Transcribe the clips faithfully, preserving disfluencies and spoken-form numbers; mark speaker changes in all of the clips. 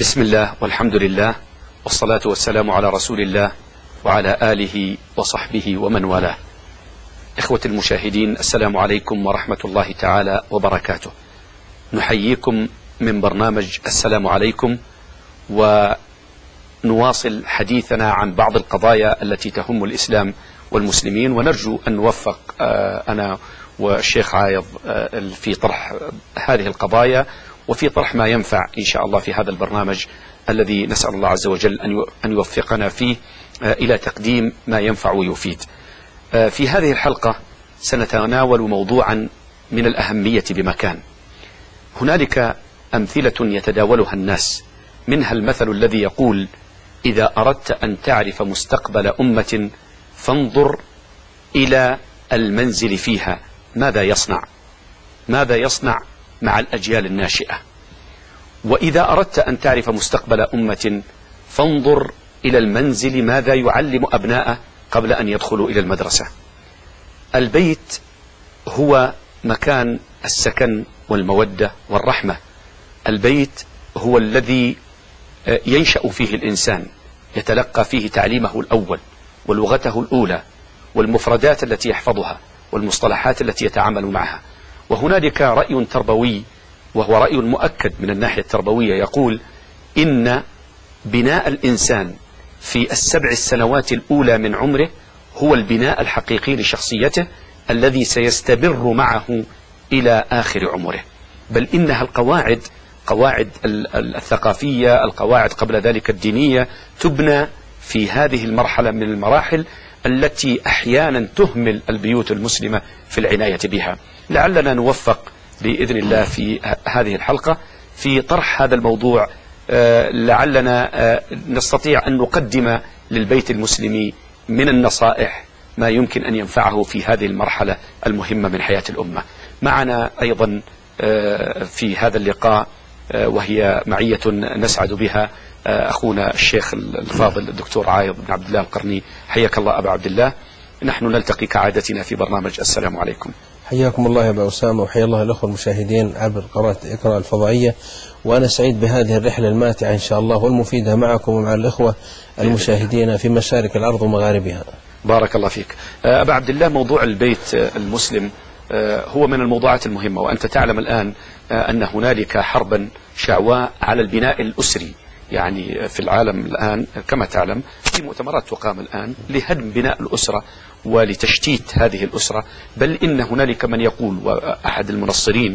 Speaker 1: بسم الله والحمد لله والصلاة والسلام على رسول الله وعلى آله وصحبه ومن والاه. إخوة المشاهدين، السلام عليكم ورحمة الله تعالى وبركاته. نحييكم من برنامج السلام عليكم، ونواصل حديثنا عن بعض القضايا التي تهم الإسلام والمسلمين، ونرجو أن نوفق أنا والشيخ عايض في طرح هذه القضايا وفي طرح ما ينفع إن شاء الله في هذا البرنامج الذي نسأل الله عز وجل أن يوفقنا فيه إلى تقديم ما ينفع ويفيد. في هذه الحلقة سنتناول موضوعا من الأهمية بمكان. هنالك أمثلة يتداولها الناس، منها المثل الذي يقول: إذا أردت أن تعرف مستقبل أمة فانظر إلى المنزل فيها ماذا يصنع ماذا يصنع مع الأجيال الناشئة، وإذا أردت أن تعرف مستقبل أمة فانظر إلى المنزل ماذا يعلم أبناءه قبل أن يدخلوا إلى المدرسة. البيت هو مكان السكن والمودة والرحمة. البيت هو الذي ينشأ فيه الإنسان، يتلقى فيه تعليمه الأول ولغته الأولى والمفردات التي يحفظها والمصطلحات التي يتعامل معها. وهنالك رأي تربوي وهو رأي مؤكد من الناحية التربوية، يقول إن بناء الإنسان في السبع السنوات الأولى من عمره هو البناء الحقيقي لشخصيته الذي سيستمر معه إلى آخر عمره. بل إنها القواعد قواعد الثقافية، القواعد قبل ذلك الدينية، تبنى في هذه المرحلة من المراحل التي أحيانا تهمل البيوت المسلمة في العناية بها. لعلنا نوفق بإذن الله في هذه الحلقة في طرح هذا الموضوع، لعلنا نستطيع أن نقدم للبيت المسلمي من النصائح ما يمكن أن ينفعه في هذه المرحلة المهمة من حياة الأمة. معنا أيضا في هذا اللقاء، وهي معية نسعد بها، أخونا الشيخ الفاضل الدكتور عايض بن عبد الله القرني. حياك الله أبا عبد الله. نحن نلتقي كعادتنا في برنامج السلام عليكم.
Speaker 2: حياكم الله يا أبا أسامة، وحيا الله الأخوة المشاهدين عبر قناة إقراء الفضائية. وأنا سعيد بهذه الرحلة الماتعة إن شاء الله والمفيدة معكم ومع الأخوة المشاهدين في مشارق الأرض ومغاربها.
Speaker 1: بارك الله فيك. أبا عبد الله، موضوع البيت المسلم هو من الموضوعات المهمة، وأنت تعلم الآن أن هنالك حربا شعواء على البناء الأسري. يعني في العالم الآن كما تعلم في مؤتمرات تقام الآن لهدم بناء الأسرة ولتشتيت هذه الأسرة. بل إن هنالك من يقول، وأحد المنصرين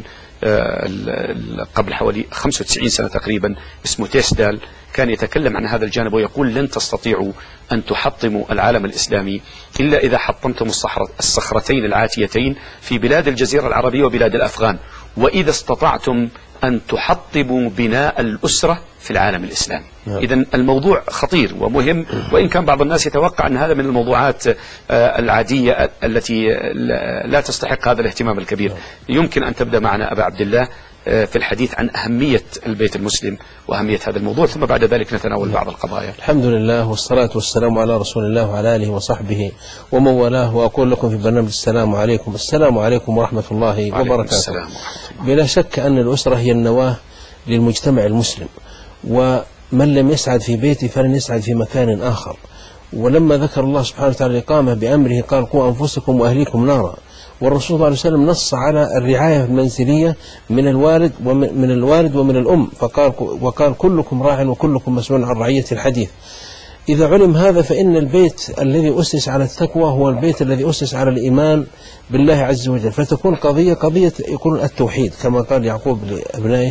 Speaker 1: قبل حوالي خمسة وتسعين سنة تقريبا اسمه تيسدال كان يتكلم عن هذا الجانب ويقول: لن تستطيعوا أن تحطموا العالم الإسلامي إلا إذا حطمتم الصخرتين العاتيتين في بلاد الجزيرة العربية وبلاد الأفغان، وإذا استطعتم أن تحطموا بناء الأسرة في العالم الإسلامي. إذن الموضوع خطير ومهم، وإن كان بعض الناس يتوقع أن هذا من الموضوعات العادية التي لا تستحق هذا الاهتمام الكبير. يمكن أن تبدأ معنا أبا عبد الله في الحديث عن أهمية البيت المسلم وأهمية هذا الموضوع، ثم بعد ذلك نتناول بعض القضايا.
Speaker 2: الحمد لله والصلاة والسلام على رسول الله وعلى آله وصحبه ومن والاه. وأقول لكم في برنامج السلام عليكم. السلام عليكم ورحمة الله وبركاته. بلا شك أن الأسرة هي النواة للمجتمع المسلم، ومن لم يسعد في بيته فلن يسعد في مكان آخر. ولما ذكر الله سبحانه وتعالى الإقامة بأمره قال: قوا أنفسكم وأهليكم نارا. والرسول صلى الله عليه وسلم نص على الرعاية المنزلية من الوالد ومن الوالد ومن الأم، فقال وقال: كلكم راع وكلكم مسؤول عن رعية الحديث. إذا علم هذا فإن البيت الذي أسس على التقوى هو البيت الذي أسس على الإيمان بالله عز وجل، فتكون قضية قضية يكون التوحيد، كما قال يعقوب لأبنائه: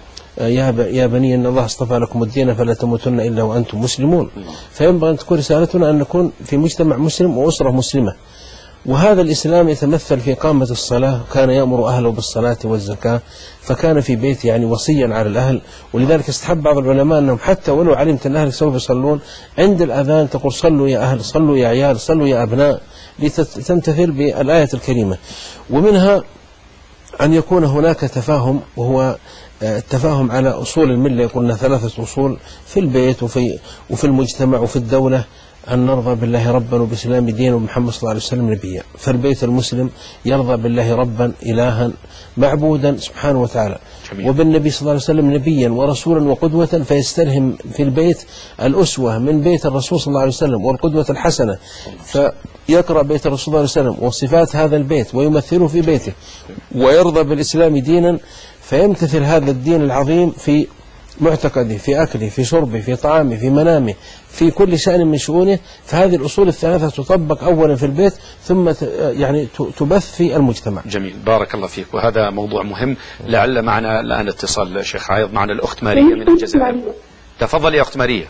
Speaker 2: يا بني إن الله اصطفى لكم الدين فلا تموتن إلا وأنتم مسلمون. فينبغي أن تكون رسالتنا أن نكون في مجتمع مسلم وأسرة مسلمة. وهذا الإسلام يتمثل في إقامة الصلاة، كان يأمر أهله بالصلاة والزكاة، فكان في بيت يعني وصيا على الأهل. ولذلك استحب بعض العلماء أنهم حتى ولو علمت أن أهلك سوف يصلون عند الأذان تقول: صلوا يا أهل، صلوا يا عيال، صلوا يا أبناء، لتمتثل بالآية الكريمة. ومنها أن يكون هناك تفاهم، وهو التفاهم على أصول الملة. قلنا ثلاثة أصول في البيت وفي, وفي المجتمع وفي الدولة: أن نرضى بالله ربا وبالإسلام دينا ومحمد صلى الله عليه وسلم نبيا. فالبيت المسلم يرضى بالله ربا إلها معبودا سبحانه وتعالى، جميل. وبالنبي صلى الله عليه وسلم نبيا ورسولا وقدوة، فيستلهم في البيت الأسوة من بيت الرسول صلى الله عليه وسلم والقدوة الحسنة، فيقرأ بيت الرسول صلى الله عليه وسلم وصفات هذا البيت ويمثله في بيته، ويرضى بالإسلام دينا فيمتثل هذا الدين العظيم في معتقده، في أكله، في شربه، في طعامه، في منامه، في كل شأن من شؤونه. فهذه الأصول الثلاثة تطبق أولا في البيت ثم يعني تبث في المجتمع.
Speaker 1: جميل، بارك الله فيك. وهذا موضوع مهم. لعل معنا الآن اتصال شيخ عايض، معنا الأخت ماريا من الجزائر. تفضل يا أخت ماريا.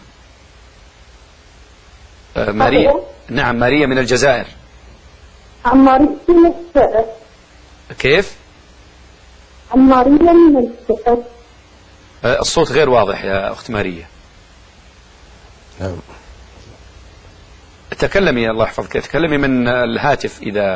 Speaker 1: آه ماريا. نعم ماريا من الجزائر.
Speaker 3: عمارية من الجزائر.
Speaker 1: كيف؟
Speaker 3: عمارية من الجزائر.
Speaker 1: الصوت غير واضح يا أخت ماريا.
Speaker 2: نعم.
Speaker 1: تكلمي الله يحفظك، تكلمي من الهاتف إذا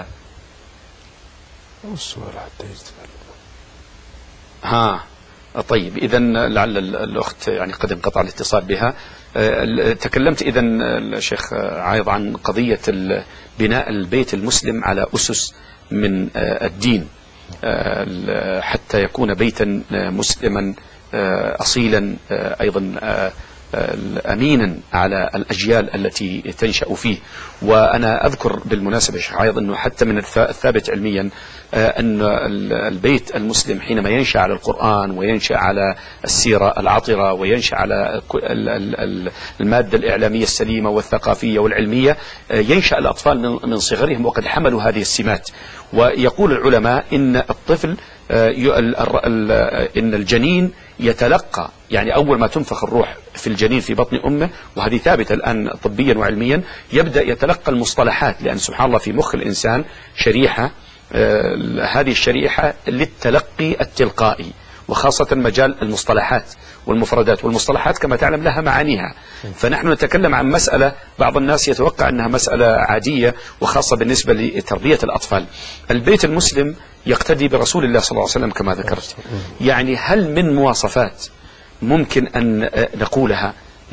Speaker 1: ها. طيب إذا لعل الأخت يعني قد انقطع الاتصال بها. تكلمت إذا الشيخ عايض عن قضية بناء البيت المسلم على أسس من الدين حتى يكون بيتا مسلما أصيلا، أيضا أمينا على الأجيال التي تنشأ فيه. وأنا أذكر بالمناسبة شيخ عايض أنه حتى من الثابت علميا أن البيت المسلم حينما ينشأ على القرآن وينشأ على السيرة العطرة وينشأ على المادة الإعلامية السليمة والثقافية والعلمية، ينشأ الأطفال من صغرهم وقد حملوا هذه السمات. ويقول العلماء إن الطفل إن الجنين يتلقى، يعني أول ما تنفخ الروح في الجنين في بطن أمه، وهذه ثابتة الآن طبيا وعلميا، يبدأ يتلقى المصطلحات، لأن سبحان الله في مخ الإنسان شريحة، آه هذه الشريحة للتلقي التلقائي، وخاصة مجال المصطلحات والمفردات. والمصطلحات كما تعلم لها معانيها. فنحن نتكلم عن مسألة بعض الناس يتوقع أنها مسألة عادية، وخاصة بالنسبة لتربية الأطفال. البيت المسلم يقتدي برسول الله صلى الله عليه وسلم كما ذكرت. يعني هل من مواصفات ممكن أن نقولها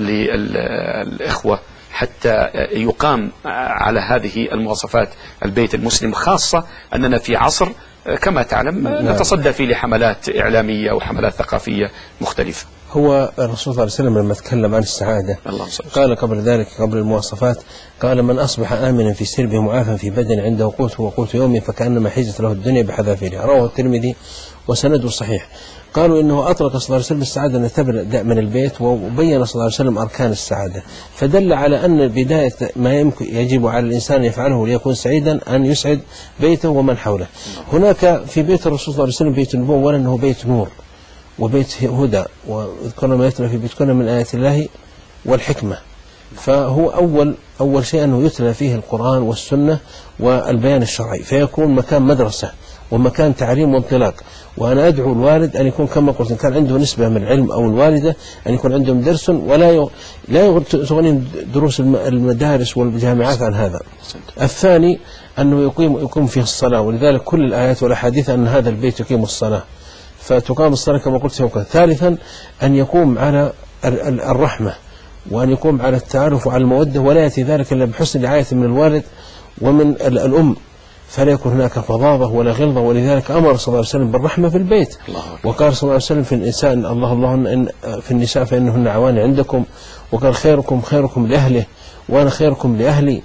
Speaker 1: للإخوة حتى يقام على هذه المواصفات البيت المسلم، خاصة أننا في عصر كما تعلم نتصدى فيه لحملات إعلامية وحملات ثقافية مختلفة؟
Speaker 2: هو الرسول صلى الله عليه وسلم لما تكلم عن السعادة قال قبل ذلك، قبل المواصفات، قال: من أصبح آمنا في سربه معافا في بدن عنده قوته وقوت يومه فكأنما حيزت له الدنيا بحذافيرها. رواه الترمذي وسنده صحيح. قالوا إنه أطلق صلى الله عليه وسلم السعادة أن تبدأ من البيت، وبين صلى الله عليه وسلم أركان السعادة، فدل على أن بداية ما يمكن يجب على الإنسان أن يفعله ليكون سعيدا أن يسعد بيته ومن حوله. هناك في بيت الرسول صلى الله عليه وسلم بيت النبوة، ولا أنه بيت نور وبيت هدى، وذكرنا ما يتلى في بيتكم من آيات الله والحكمة. فهو أول أول شيء أنه يتلى فيه القرآن والسنة والبيان الشرعي، فيكون مكان مدرسة ومكان تعليم وانطلاق. وأنا أدعو الوالد أن يكون كما قلت، إن كان عنده نسبة من العلم أو الوالدة أن يكون عندهم درس، ولا ي... لا تغني دروس المدارس والجامعات عن هذا. الثاني أنه يقيم يقوم فيه الصلاة، ولذلك كل الآيات والأحاديث أن هذا البيت يقيم الصلاة، فتقام الصلاة كما قلت يوم. ثالثا أن يقوم على الرحمة، وأن يقوم على التعارف وعلى المودة، ولا يأتي ذلك إلا بحسن رعاية من الوالد ومن الأم، فلا يكون هناك فظاظة ولا غلظة. ولذلك أمر صلى الله عليه وسلم بالرحمة في البيت، وقال صلى الله عليه وسلم في النساء: الله الله إن في النساء فإنهن عوان عندكم، وقال: خيركم خيركم لأهله وأنا خيركم لأهلي.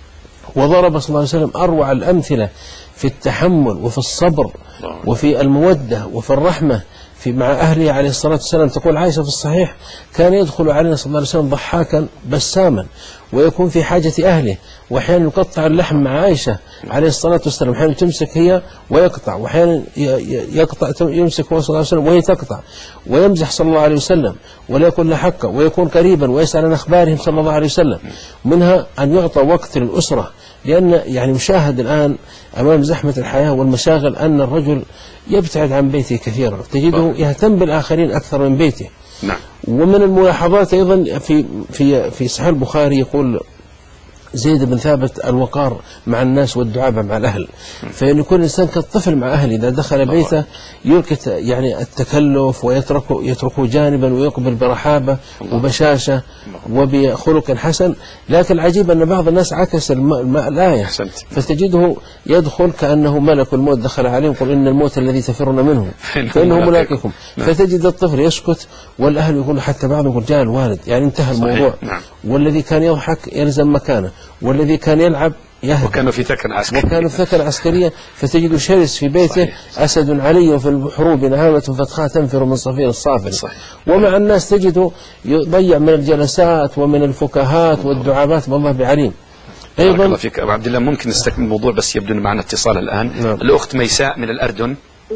Speaker 2: وضرب صلى الله عليه وسلم أروع الأمثلة في التحمل وفي الصبر وفي المودة وفي الرحمة في مع أهله عليه الصلاة والسلام. تقول عائشة في الصحيح: كان يدخل علينا صلى الله عليه وسلم ضحاكا بساما، ويكون في حاجة أهله، وأحيانا يقطع اللحم مع عائشة عليه الصلاة والسلام، أحيانا تمسك هي ويقطع، وأحيانا يقطع يمسك هو صلى الله عليه وسلم وهي تقطع، ويمزح صلى الله عليه وسلم ولا يكون له حقه، ويكون قريبا ويسأل عن أخبارهم صلى الله عليه وسلم. منها أن يعطى وقت للأسرة، لأن يعني مشاهد الآن أمام زحمة الحياة والمشاغل أن الرجل يبتعد عن بيته كثيرا، تجده يهتم بالآخرين أكثر من بيته.
Speaker 1: نعم.
Speaker 2: ومن الملاحظات أيضا في في في صحيح البخاري يقول زيد بن ثابت الوقار مع الناس والدعابة مع الأهل. فإن يكون الإنسان كالطفل مع أهله، إذا دخل بيته يلقي يعني التكلف ويتركه يتركه جانبا ويقبل برحابة وبشاشة وبخلق حسن. لكن العجيب أن بعض الناس عكس الآية، فتجده يدخل كأنه ملك الموت دخل عليه ويقول إن الموت الذي تفرون منه فإنه ملاقكم. فتجد الطفل يسكت والأهل يقولون، حتى بعضهم يقول جاء الوالد، يعني انتهى الموضوع. والذي كان يضحك يلزم مكانه، والذي كان يلعب يهدى.
Speaker 1: وكانوا في ثكن عسكري
Speaker 2: وكانوا في ثكن عسكرية. فتجد شرس في بيته. صحيح. أسد علي في الحروب نعامة فتخاء تنفر من صفير الصافر. ومع الناس تجده يضيع من الجلسات ومن الفكاهات والدعابات، والله بعليم.
Speaker 1: أيضا الله فيك أبو عبد الله، ممكن نستكمل الموضوع بس يبدو أن معنا اتصال الآن.
Speaker 2: نعم.
Speaker 1: الأخت ميساء من الأردن.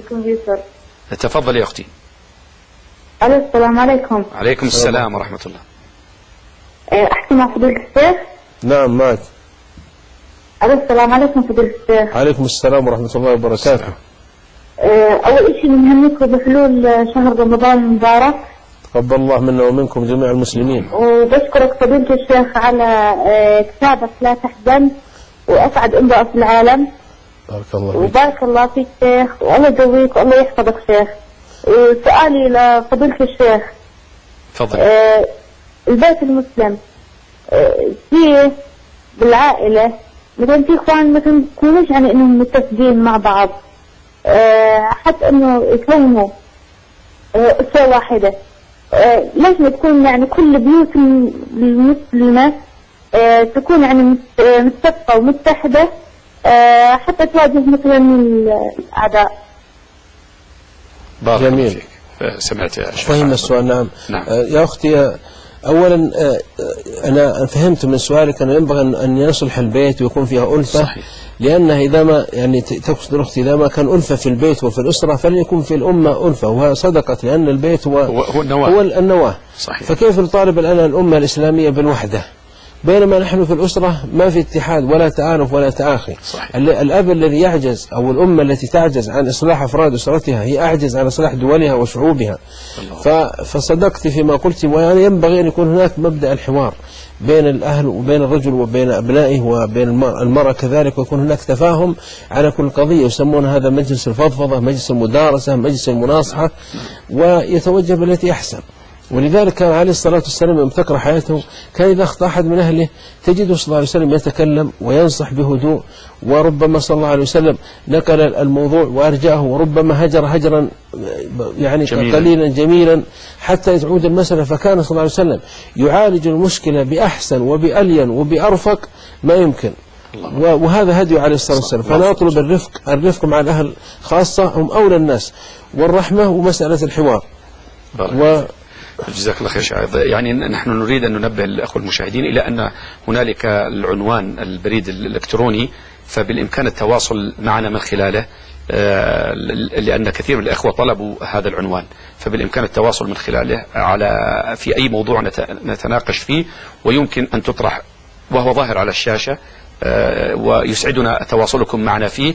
Speaker 1: تفضل يا أختي.
Speaker 3: السلام عليكم.
Speaker 1: عليكم السلام ورحمة الله.
Speaker 3: أحكي مع فضيلة الشيخ؟
Speaker 2: نعم معك.
Speaker 3: السلام عليكم فضيلة الشيخ.
Speaker 2: عليكم السلام ورحمة الله وبركاته.
Speaker 3: أول شيء بنهنيكم بحلول شهر رمضان المبارك.
Speaker 2: تقبل الله منا ومنكم جميع المسلمين.
Speaker 3: وبشكرك فضيلة الشيخ على كتابك لا تحزن، وأسعد امرأة في العالم.
Speaker 2: بارك الله فيك.
Speaker 3: وبارك الله فيك شيخ، والله يقويك والله يحفظك شيخ. وسؤالي لفضيلة الشيخ،
Speaker 1: تفضل.
Speaker 3: آه البيت المسلم آه فيه بالعائلة مثلا في اخوان مثلا يكونوش يعني انهم متفقين مع بعض، آه حتى انه يكونوا آه اسرة واحدة. آه ليش ما تكون يعني كل بيوت المسلمة آه تكون يعني متفقة ومتحدة آه حتى تواجه مثلا الأعداء.
Speaker 1: بارك الله فيك. سمعت يا شيخ.
Speaker 2: فهم السؤال. نعم.
Speaker 1: نعم.
Speaker 2: آه يا أختي، أولا آه أنا فهمت من سؤالك أنه ينبغي أن يصلح البيت ويكون فيها ألفة.
Speaker 1: صحيح.
Speaker 2: لأنه إذا ما يعني تقصد الأخت إذا ما كان ألفة في البيت وفي الأسرة فليكن في الأمة ألفة، وهي صدقت، لأن البيت هو
Speaker 1: هو النواة.
Speaker 2: هو النواة.
Speaker 1: صحيح.
Speaker 2: فكيف نطالب الآن الأمة الإسلامية بالوحدة بينما نحن في الأسرة ما في اتحاد ولا تآلف ولا تآخي؟
Speaker 1: صحيح.
Speaker 2: الأب الذي يعجز أو الأمة التي تعجز عن إصلاح أفراد أسرتها هي أعجز عن إصلاح دولها وشعوبها. فصدقت فيما قلت، وينبغي أن يكون هناك مبدأ الحوار بين الأهل وبين الرجل وبين أبنائه وبين المرأة كذلك، ويكون هناك تفاهم على كل قضية. يسمون هذا مجلس الفضفضة، مجلس المدارسة، مجلس المناصحة، ويتوجه بالتي أحسن. ولذلك كان عليه الصلاة والسلام يوم تقرأ حياته كان إذا أخطأ أحد من أهله تجده صلى الله عليه وسلم يتكلم وينصح بهدوء، وربما صلى الله عليه وسلم نقل الموضوع وأرجعه، وربما هجر هجرا يعني جميلا. قليلا جميلا حتى تعود المسألة. فكان صلى الله عليه وسلم يعالج المشكلة بأحسن وبألين وبأرفق ما يمكن، وهذا هدي عليه الصلاة والسلام. فنطلب الرفق الرفق مع الأهل خاصة، هم أولى الناس، والرحمة ومسألة الحوار.
Speaker 1: و جزاك الله خير شعيب. يعني نحن نريد أن ننبه الأخوة المشاهدين إلى أن هنالك العنوان البريد الإلكتروني، فبالإمكان التواصل معنا من خلاله، لأن كثير من الأخوة طلبوا هذا العنوان، فبالإمكان التواصل من خلاله على في أي موضوع نتناقش فيه، ويمكن أن تطرح وهو ظاهر على الشاشة، ويسعدنا تواصلكم معنا فيه،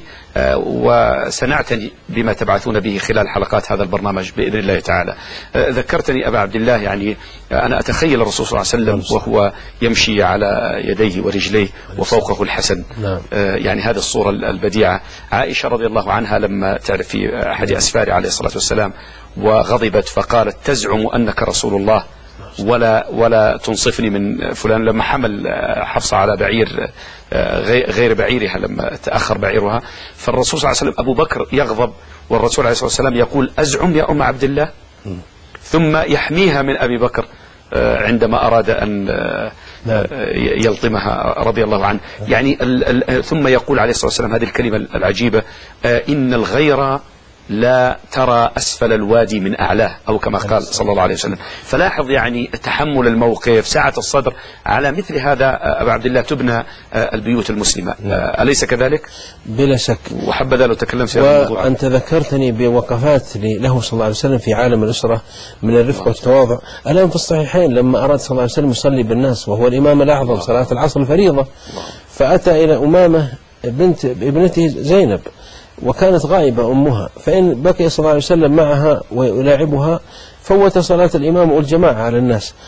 Speaker 1: وسنعتني بما تبعثون به خلال حلقات هذا البرنامج بإذن الله تعالى. ذكرتني أبا عبد الله، يعني أنا أتخيل الرسول صلى الله عليه وسلم وهو يمشي على يديه ورجليه وفوقه الحسن، يعني هذه الصورة البديعة. عائشة رضي الله عنها لما تعرف في أحد أسفاره عليه الصلاة والسلام وغضبت فقالت تزعم أنك رسول الله ولا ولا تنصفني من فلان، لما حمل حفصة على بعير غير بعيرها لما تأخر بعيرها، فالرسول صلى الله عليه وسلم أبو بكر يغضب والرسول عليه الصلاة والسلام يقول أزعم يا أم عبد الله، ثم يحميها من أبي بكر عندما أراد أن يلطمها رضي الله عنه. يعني ثم يقول عليه الصلاة والسلام هذه الكلمة العجيبة: إن الغير لا ترى أسفل الوادي من أعلاه، أو كما قال صلى الله عليه وسلم. فلاحظ يعني تحمل الموقف، سعة الصدر، على مثل هذا أبا عبد الله تبنى البيوت المسلمة، أليس كذلك؟
Speaker 2: بلا شك.
Speaker 1: وحبذا لو تكلمت في هذا الموضوع.
Speaker 2: وأنت ذكرتني بوقفات له صلى الله عليه وسلم في عالم الأسرة من الرفق والتواضع. الآن في الصحيحين لما أراد صلى الله عليه وسلم يصلي بالناس وهو الإمام الأعظم صلاة العصر الفريضة، فأتى إلى أمامة بنت ابنته زينب وكانت غائبة أمها، فإن بقي صلى الله عليه وسلم معها ويلاعبها فوت صلاة الإمام والجماعة على الناس.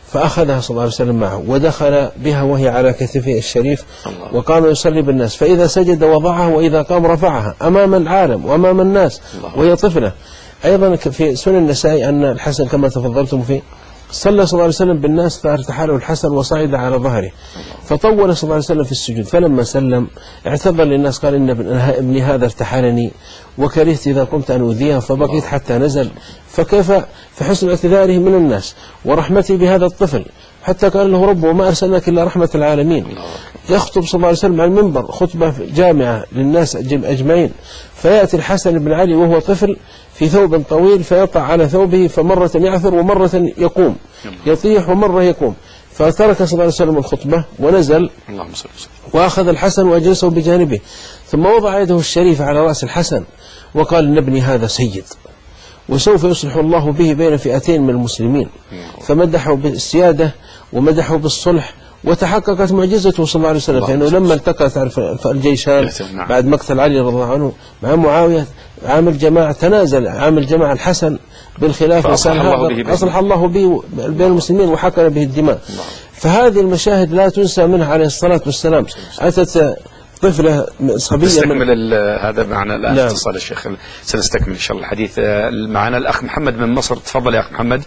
Speaker 2: فأخذها صلى الله عليه وسلم معه ودخل بها وهي على كتفه الشريف، وقام يصلي بالناس، فإذا سجد وضعها وإذا قام رفعها أمام العالم وأمام الناس وهي طفلة. أيضا في سنن النسائي أن الحسن كما تفضلتم فيه صلى صلى الله عليه وسلم بالناس فارتحله الحسن وصعد على ظهره، فطول صلى الله عليه وسلم في السجود، فلما سلم اعتذر للناس قال إن ابني هذا ارتحلني وكرهت إذا قمت أن أؤذيه فبقيت حتى نزل، فكيف في حسن اعتذاره من الناس ورحمتي بهذا الطفل، حتى قال له ربه وما أرسلناك إلا رحمة العالمين. يخطب صلى الله عليه وسلم على المنبر خطبة جامعة للناس أجمعين، فيأتي الحسن بن علي وهو طفل في ثوب طويل فيطع على ثوبه، فمرة يعثر ومرة يقوم، يطيح ومرة يقوم، فترك صلى الله عليه وسلم الخطبة ونزل وأخذ الحسن وأجلسه بجانبه، ثم وضع يده الشريفة على رأس الحسن وقال إن ابني هذا سيد وسوف يصلح الله به بين فئتين من المسلمين، فمدحوا بالسيادة ومدحوا بالصلح، وتحققت معجزته صلى الله عليه وسلم، فإنه لما التقى تعرف الجيشان بعد مقتل علي رضي الله عنه مع معاوية عامل جماعة، تنازل عامل جماعة الحسن بالخلافة أصلح الله به بين المسلمين وحقن به الدماء. فهذه المشاهد لا تنسى منها عليه الصلاة والسلام. أتت طفلة صبية
Speaker 1: نستكمل هذا معنا الآن اتصال الشيخ، سنستكمل إن شاء الله الحديث. معنا الأخ محمد من مصر، تفضل يا أخ محمد.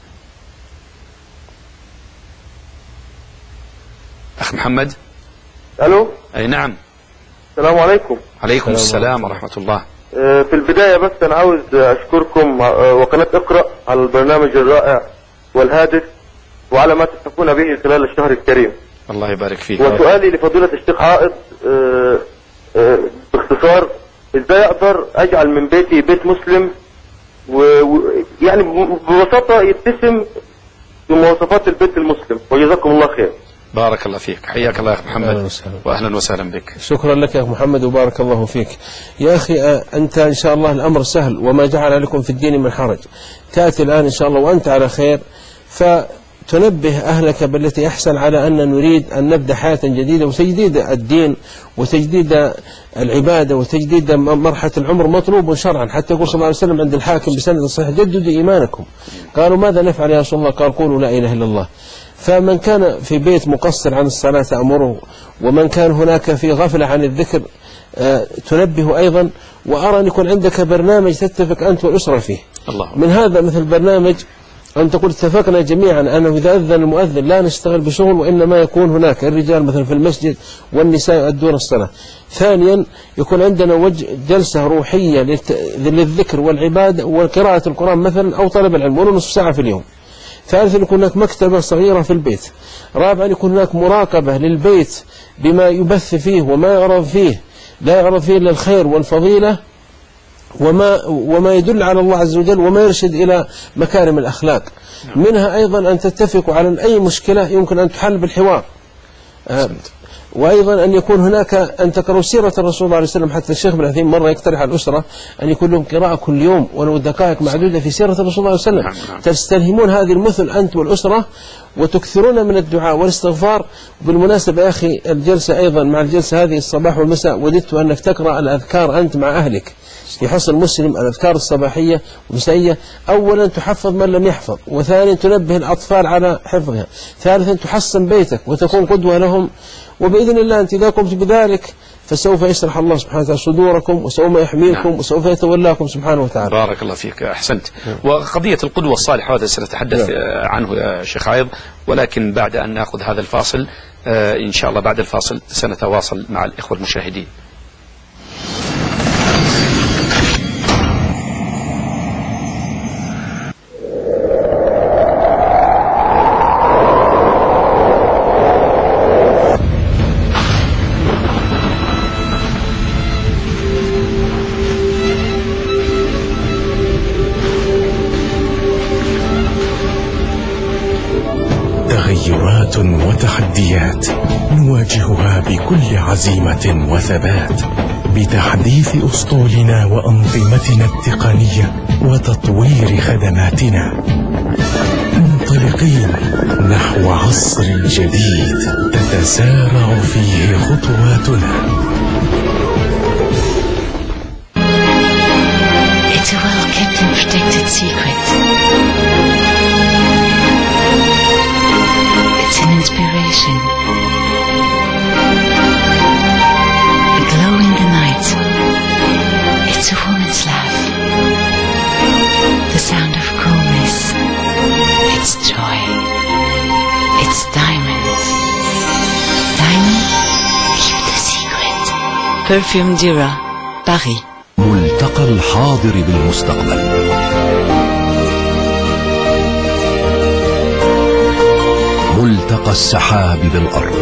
Speaker 1: أخ محمد.
Speaker 4: ألو.
Speaker 1: أي نعم.
Speaker 4: السلام عليكم.
Speaker 1: عليكم السلام ورحمة الله.
Speaker 4: في البداية بس أنا عاوز أشكركم وقناة اقرأ على البرنامج الرائع والهادف وعلى ما تتقون به خلال الشهر الكريم.
Speaker 1: الله يبارك فيك.
Speaker 4: وسؤالي لفضيلة الشيخ عائض باختصار، إزاي أقدر أجعل من بيتي بيت مسلم ويعني ببساطة يتسم بمواصفات البيت المسلم، وجزاكم الله خير.
Speaker 1: بارك الله فيك، حياك الله يا أخي محمد وأهلا وسهلا بك.
Speaker 2: شكرا لك يا أخي محمد وبارك الله فيك. يا أخي أنت إن شاء الله الأمر سهل وما جعل لكم في الدين من حرج. تأتي الآن إن شاء الله وأنت على خير، فتنبه أهلك بالتي أحسن على أن نريد أن نبدأ حياة جديدة، وتجديد الدين وتجديد العبادة وتجديد مرحلة العمر مطلوب شرعا، حتى يقول صلى الله عليه وسلم عند الحاكم بسند صحيح جددوا إيمانكم. قالوا ماذا نفعل يا رسول الله؟ قال قولوا لا إله إلا الله. فمن كان في بيت مقصر عن الصلاة أمره، ومن كان هناك في غفلة عن الذكر تنبه أيضا. وأرى أن يكون عندك برنامج تتفق أنت والأسرة فيه. الله. من هذا مثل برنامج أن تقول اتفقنا جميعا أنه إذا أذن المؤذن لا نشتغل بشغل، وإنما يكون هناك الرجال مثلا في المسجد والنساء يؤدون الصلاة. ثانيا يكون عندنا وجه جلسة روحية للذكر والعبادة وقراءة القرآن مثلا أو طلب العلم ولو نصف ساعة في اليوم. ثالثا يكون هناك مكتبة صغيرة في البيت. رابعا يكون هناك مراقبة للبيت بما يبث فيه وما يعرض فيه، لا يعرض فيه إلا الخير والفضيلة وما, وما يدل على الله عز وجل وما يرشد إلى مكارم الأخلاق. منها أيضا أن تتفقوا على أي مشكلة يمكن أن تحل بالحوار. آه وأيضا أن يكون هناك أن تقرأوا سيرة الرسول صلى الله عليه وسلم. حتى الشيخ ابن عثيمين مرة يقترح على الأسرة أن يكون لهم قراءة كل يوم ولو دقائق معدودة في سيرة الرسول صلى الله عليه وسلم. تستلهمون هذه المثل أنت والأسرة وتكثرون من الدعاء والاستغفار. بالمناسبة يا أخي الجلسة أيضا مع الجلسة هذه الصباح والمساء وددت أنك تقرأ الأذكار أنت مع أهلك في حصن مسلم، الأذكار الصباحية والمسائية. أولا تحفظ من لم يحفظ، وثانيا تنبه الأطفال على حفظها، ثالثا تحسن بيتك وتكون قدوة لهم. وبإذن الله أنت إذا قمت بذلك فسوف يشرح الله سبحانه وتعالى صدوركم وسوف يحميكم. نعم. وسوف يتولاكم سبحانه وتعالى.
Speaker 1: بارك الله فيك، أحسنت. وقضية القدوة الصالحة هذا سنتحدث نعم. عنه يا شيخ عايض، ولكن بعد أن نأخذ هذا الفاصل إن شاء الله بعد الفاصل سنتواصل مع الإخوة المشاهدين.
Speaker 5: تغيرات وتحديات نواجهها بكل عزيمة وثبات، بتحديث أسطولنا وأنظمتنا التقنية وتطوير خدماتنا، منطلقين نحو عصر جديد تتسارع فيه خطواتنا.
Speaker 6: It's a well-kept and protected secret. It's love. The sound of coolness. It's joy. It's diamond. Diamond, keep the secret. Perfume Dira, Paris.
Speaker 5: ملتقى الحاضر بالمستقبل. ملتقى السحاب بالأرض.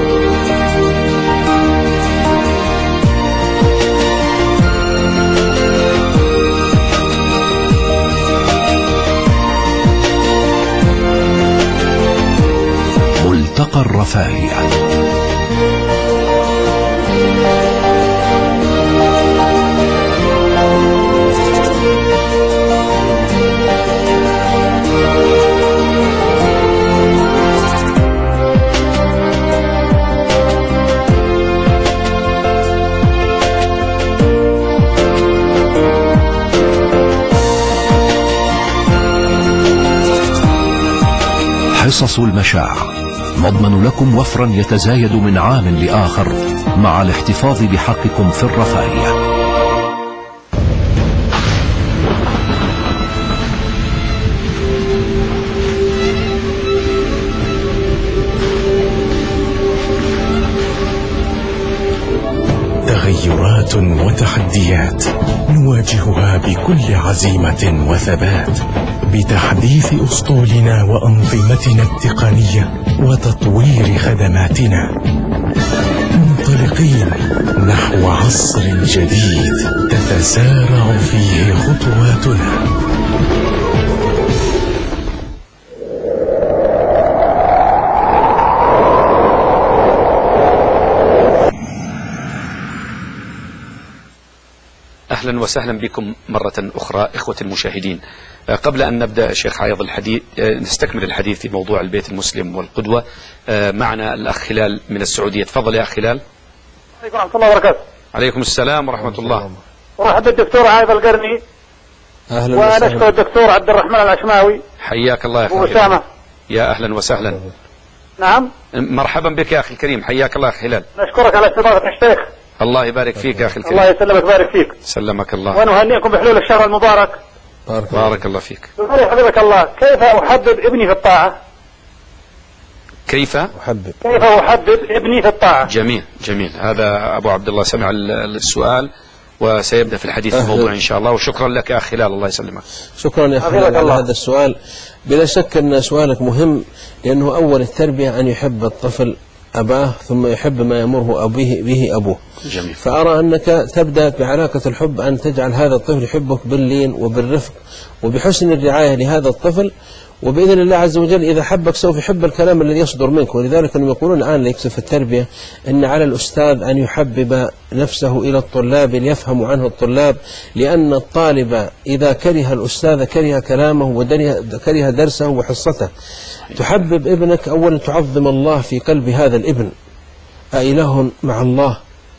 Speaker 5: ملتقى الرفاهية. حصص المشاعر نضمن لكم وفرا يتزايد من عام لآخر مع الاحتفاظ بحقكم في الرفاهية. تغيرات وتحديات نواجهها بكل عزيمة وثبات بتحديث أسطولنا وأنظمتنا التقنية وتطوير خدماتنا، منطلقين نحو عصر جديد تتسارع فيه خطواتنا.
Speaker 1: أهلا وسهلا بكم مرة أخرى إخوة المشاهدين. قبل أن نبدأ شيخ عايض الحديث نستكمل الحديث في موضوع البيت المسلم والقدوة. معنا الأخ هلال من السعودية. تفضل يا أخ هلال.
Speaker 7: عليكم ورحمة الله وبركاته.
Speaker 1: عليكم السلام ورحمة الله.
Speaker 7: ورحب بالدكتور عايض القرني.
Speaker 2: أهلا وسهلا.
Speaker 7: ونشكر الدكتور عبد الرحمن العشماوي.
Speaker 1: حياك الله يا أخي
Speaker 7: وأسامة.
Speaker 1: يا أهلا وسهلا.
Speaker 7: نعم.
Speaker 1: مرحبا بك يا أخي الكريم، حياك الله أخي هلال.
Speaker 7: نشكرك على استضافة الشيخ.
Speaker 1: الله يبارك فيك يا أخي الكريم.
Speaker 7: الله يسلمك ويبارك فيك.
Speaker 1: سلمك الله.
Speaker 7: ونهنئكم بحلول الشهر المبارك.
Speaker 2: بارك,
Speaker 1: بارك الله فيك.
Speaker 7: حفظك الله. كيف أحبب ابني في الطاعة؟
Speaker 1: كيف
Speaker 2: أحبب
Speaker 7: كيف أحبب ابني في الطاعة؟
Speaker 1: جميل جميل. هذا أبو عبد الله سمع السؤال وسيبدأ في الحديث في الموضوع إن شاء الله. وشكرا لك يا أخي هلال، الله يسلمك.
Speaker 2: شكرا يا أخي على هذا السؤال. بلا شك أن سؤالك مهم، لأنه أول التربية أن يحب الطفل أباه ثم يحب ما يمره أبيه به أبوه.
Speaker 1: جميل.
Speaker 2: فأرى أنك تبدأ بعلاقة الحب أن تجعل هذا الطفل يحبك باللين وبالرفق وبحسن الرعاية لهذا الطفل، وبإذن الله عز وجل إذا حبك سوف يحب الكلام الذي يصدر منك. ولذلك أنهم يقولون الآن ليكسب في التربية أن على الأستاذ أن يحبب نفسه إلى الطلاب ليفهم عنه الطلاب، لأن الطالب إذا كره الأستاذ كره كلامه وكره درسه وحصته. تحبب ابنك أولا، تعظم الله في قلب هذا الابن، أإله مع الله،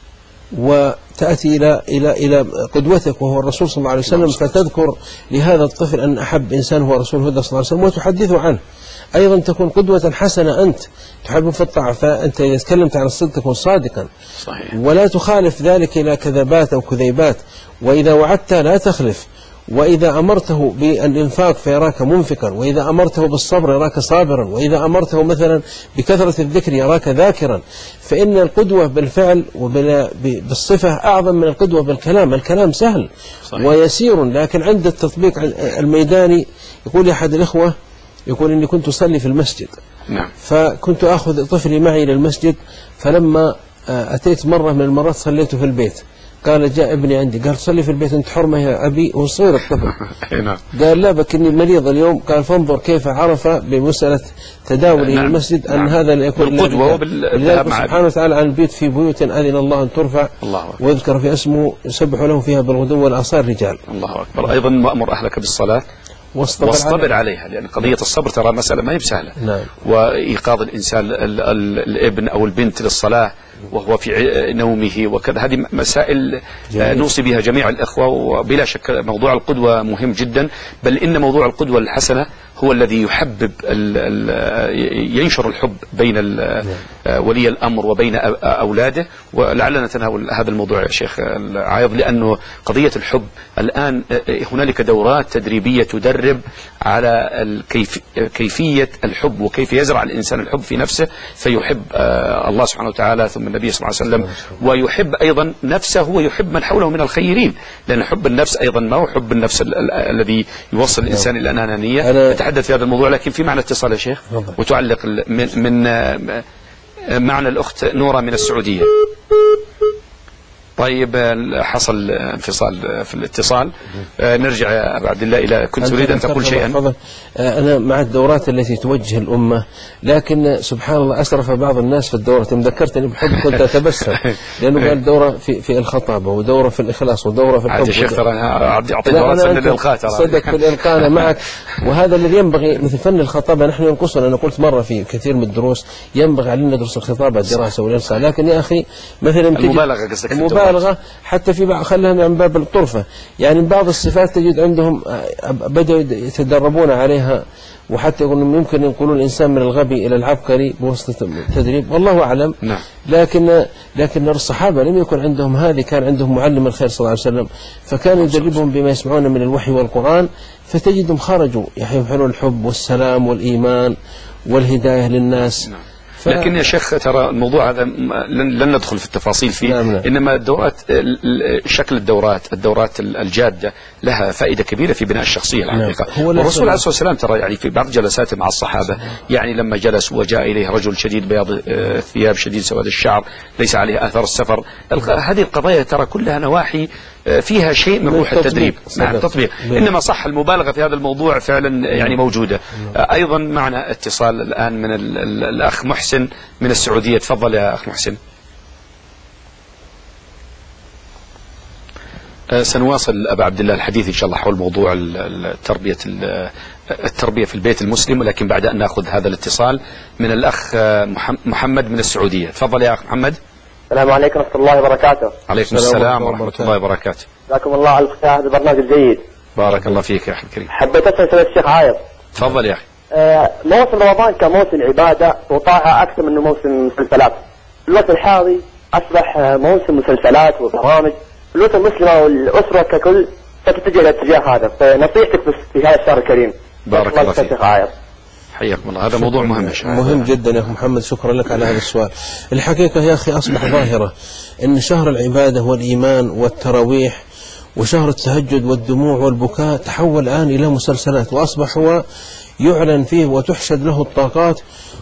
Speaker 2: وتأتي إلى إلى إلى قدوتك وهو الرسول صلى الله عليه وسلم، فتذكر لهذا الطفل أن أحب إنسان هو رسول هدى صلى الله عليه وسلم وتحدثه عنه. أيضا تكون قدوة حسنة، أنت تحب في الطاعة، فأنت إذا تكلمت عن الصدق تكون صادقا.
Speaker 1: صحيح.
Speaker 2: ولا تخالف ذلك إلى كذبات أو كذيبات، وإذا وعدت لا تخلف، وإذا أمرته بالإنفاق فيراك منفقا، وإذا أمرته بالصبر يراك صابرا، وإذا أمرته مثلا بكثرة الذكر يراك ذاكرا. فإن القدوة بالفعل وبالصفة أعظم من القدوة بالكلام. الكلام سهل صحيح. ويسير، لكن عند التطبيق الميداني. يقول أحد الإخوة يقول إني كنت أصلي في المسجد.
Speaker 1: نعم.
Speaker 2: فكنت أخذ طفلي معي إلى المسجد، فلما أتيت مرة من المرات صليت في البيت، قال جاء ابني عندي قال صلي في البيت أنت حرمة يا أبي، وصير الطفل. قال لا بكني مريض اليوم. قال فانظر كيف عرف بمسألة تداوله إلى المسجد أن نعم. هذا لا يكون
Speaker 1: بالقدوة
Speaker 2: وبالذات سبحانه وتعالى عن البيت في بيوت أذن الله أن ترفع ويذكر في اسمه يسبح له فيها بالغدو والآصال رجال.
Speaker 1: الله أكبر. أيضا وأمر أهلك بالصلاة واصطبر, واصطبر عليها. عليها، لأن قضية الصبر ترى مسألة ما هي بسهلة.
Speaker 2: نعم.
Speaker 1: وإيقاظ الإنسان ال ال الابن أو البنت للصلاة وهو في نومه وكذا، هذه مسائل جميل. نوصي بها جميع الأخوة. وبلا شك موضوع القدوة مهم جدا، بل إن موضوع القدوة الحسنة هو الذي يحبب ال ال ينشر الحب بين ولي الأمر وبين أولاده. ولعلنا نتناول هذا الموضوع يا شيخ عايض، لأنه قضية الحب الآن هنالك دورات تدريبية تدرب على الكيف كيفية الحب وكيف يزرع الإنسان الحب في نفسه فيحب الله سبحانه وتعالى ثم النبي صلى الله عليه وسلم، ويحب أيضا نفسه ويحب من حوله من الخيرين، لأن حب النفس أيضا ما هو حب النفس الذي يوصل الإنسان إلى الأنانية. نتحدث في هذا الموضوع، لكن في معنى اتصال يا شيخ وتعلق من, من معنى الأخت نورة من السعودية. طيب حصل انفصال في الاتصال، نرجع يا أبا عبد الله إلى كنت تريد أن تقول شيئا.
Speaker 2: أنا مع الدورات التي توجه الأمة، لكن سبحان الله أسرف بعض الناس في الدورة. ذكرتني بحب كنت أتبسم لأنه قال دورة في في الخطابة ودورة في الإخلاص ودورة في الحب.
Speaker 1: شيخ ترى أعطي دورات في الإلقاء،
Speaker 2: صدق في الإلقاء أنا معك. وهذا الذي ينبغي مثل فن الخطابة نحن ينقصنا. أنا قلت مرة في كثير من الدروس ينبغي علينا ندرس الخطابة الدراسة والإلقاء، لكن يا أخي مثلا
Speaker 1: المبالغة قصدك
Speaker 2: المبالغة حتى في بعض خلها من باب الطرفة، يعني بعض الصفات تجد عندهم بدأوا يتدربون عليها، وحتى يقولون يمكن ينقلون الإنسان من الغبي إلى العبقري بواسطة التدريب، والله أعلم.
Speaker 1: نعم.
Speaker 2: لكن لكن الصحابة لم يكن عندهم هذه، كان عندهم معلم الخير صلى الله عليه وسلم، فكان يدربهم بما يسمعون من الوحي والقرآن، فتجدهم خرجوا يحملون الحب والسلام والإيمان والهداية للناس.
Speaker 1: نعم. لكن يا شيخ ترى الموضوع هذا لن ندخل في التفاصيل فيه.
Speaker 2: نعم نعم.
Speaker 1: إنما الدورات، شكل الدورات الدورات الجادة لها فائدة كبيرة في بناء الشخصية الحقيقة. نعم. والرسول عليه الصلاة والسلام ترى يعني في بعض جلساته مع الصحابة، يعني لما جلس وجاء إليه رجل شديد بياض الثياب شديد سواد الشعر ليس عليه آثار السفر، هذه القضايا ترى كلها نواحي فيها شيء من روح التدريب مع التطبيق. إنما صح المبالغة في هذا الموضوع فعلا يعني موجودة. أيضا معنا اتصال الآن من الأخ محسن من السعودية. تفضل يا أخ محسن. سنواصل أبا عبد الله الحديث إن شاء الله حول موضوع التربية التربية في البيت المسلم، ولكن بعد أن نأخذ هذا الاتصال من الأخ محمد من السعودية. تفضل يا أخ محمد.
Speaker 8: السلام عليكم ورحمة الله وبركاته.
Speaker 1: عليكم السلام ورحمة الله وبركاته.
Speaker 8: جزاكم الله على هذا البرنامج الجيد.
Speaker 1: بارك الله فيك يا أخي الكريم.
Speaker 8: حبيت أسأل سيدة الشيخ عايض.
Speaker 1: تفضل يا أخي.
Speaker 8: آه موسم رمضان كموسم عبادة وطاعة أكثر من موسم مسلسلات. في الوقت الحالي أصبح موسم مسلسلات وبرامج، الأسرة المسلمة والأسرة ككل ستتجه إلى الاتجاه هذا، فنصيحتك في هذا الشهر الكريم.
Speaker 1: بارك الله فيك.
Speaker 8: الشيخ عايض.
Speaker 1: حياكم الله. هذا موضوع مهم
Speaker 2: مهم جدا يا أخي محمد، شكرا لك على هذا السؤال. الحقيقة يا أخي أصبح ظاهرة أن شهر العبادة والإيمان والتراويح وشهر التهجد والدموع والبكاء تحول الآن إلى مسلسلات، وأصبح هو يعلن فيه وتحشد له الطاقات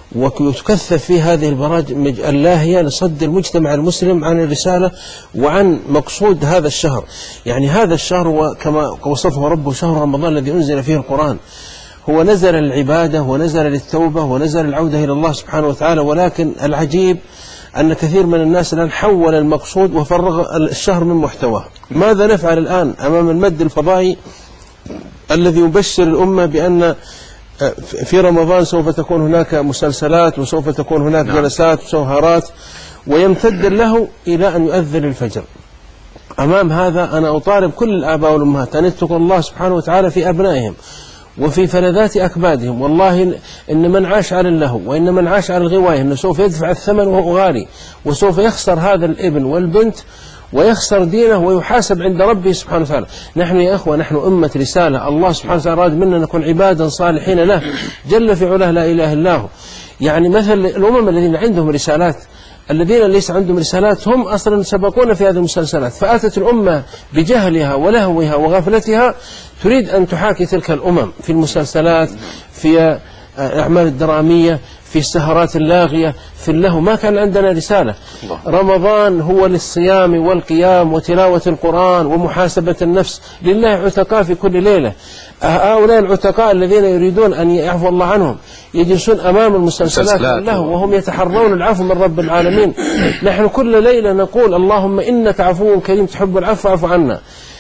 Speaker 2: وتكثف فيه هذه البرامج اللاهية لصد المجتمع المسلم عن الرسالة وعن مقصود هذا الشهر. يعني هذا الشهر وكما وصفه ربه شهر رمضان الذي أنزل فيه القرآن، هو نزل العبادة ونزل للتوبة ونزل العودة إلى الله سبحانه وتعالى، ولكن العجيب أن كثير من الناس الآن حول المقصود وفرغ الشهر من محتواه. ماذا نفعل الآن أمام المد الفضائي الذي يبشر الأمة بأن في رمضان سوف تكون هناك مسلسلات وسوف تكون هناك جلسات وسهرات، ويمتد له إلى أن يؤذن الفجر؟ أمام هذا أنا أطالب كل الآباء والأمهات أن يتقوا الله سبحانه وتعالى في أبنائهم وفي فلذات أكبادهم. والله إن من عاش على اللهو وإن من عاش على الغواية إنه سوف يدفع الثمن وهو غالي، وسوف يخسر هذا الابن والبنت ويخسر دينه ويحاسب عند ربه سبحانه وتعالى. نحن يا أخوة نحن أمة رسالة، الله سبحانه وتعالى راد منا نكون عبادا صالحين له جل في علاه لا إله إلا هو. يعني مثل الأمم الذين عندهم رسالات، الذين ليس عندهم رسالات هم أصلا سبقونا في هذه المسلسلات، فأتت الأمة بجهلها ولهوها وغفلتها تريد أن تحاكي تلك الأمم في المسلسلات، في الأعمال الدرامية، في السهرات اللاغية، في اللهو. ما كان عندنا رسالة. رمضان هو للصيام والقيام وتلاوة القرآن ومحاسبة النفس، لله عتقاء في كل ليلة. هؤلاء العتقاء الذين يريدون أن يعفو الله عنهم يجلسون أمام المسلسلات واللهو وهم يتحرون العفو من رب العالمين. نحن كل ليلة نقول اللهم إنك عفو كريم تحب العفو فاعف عنا.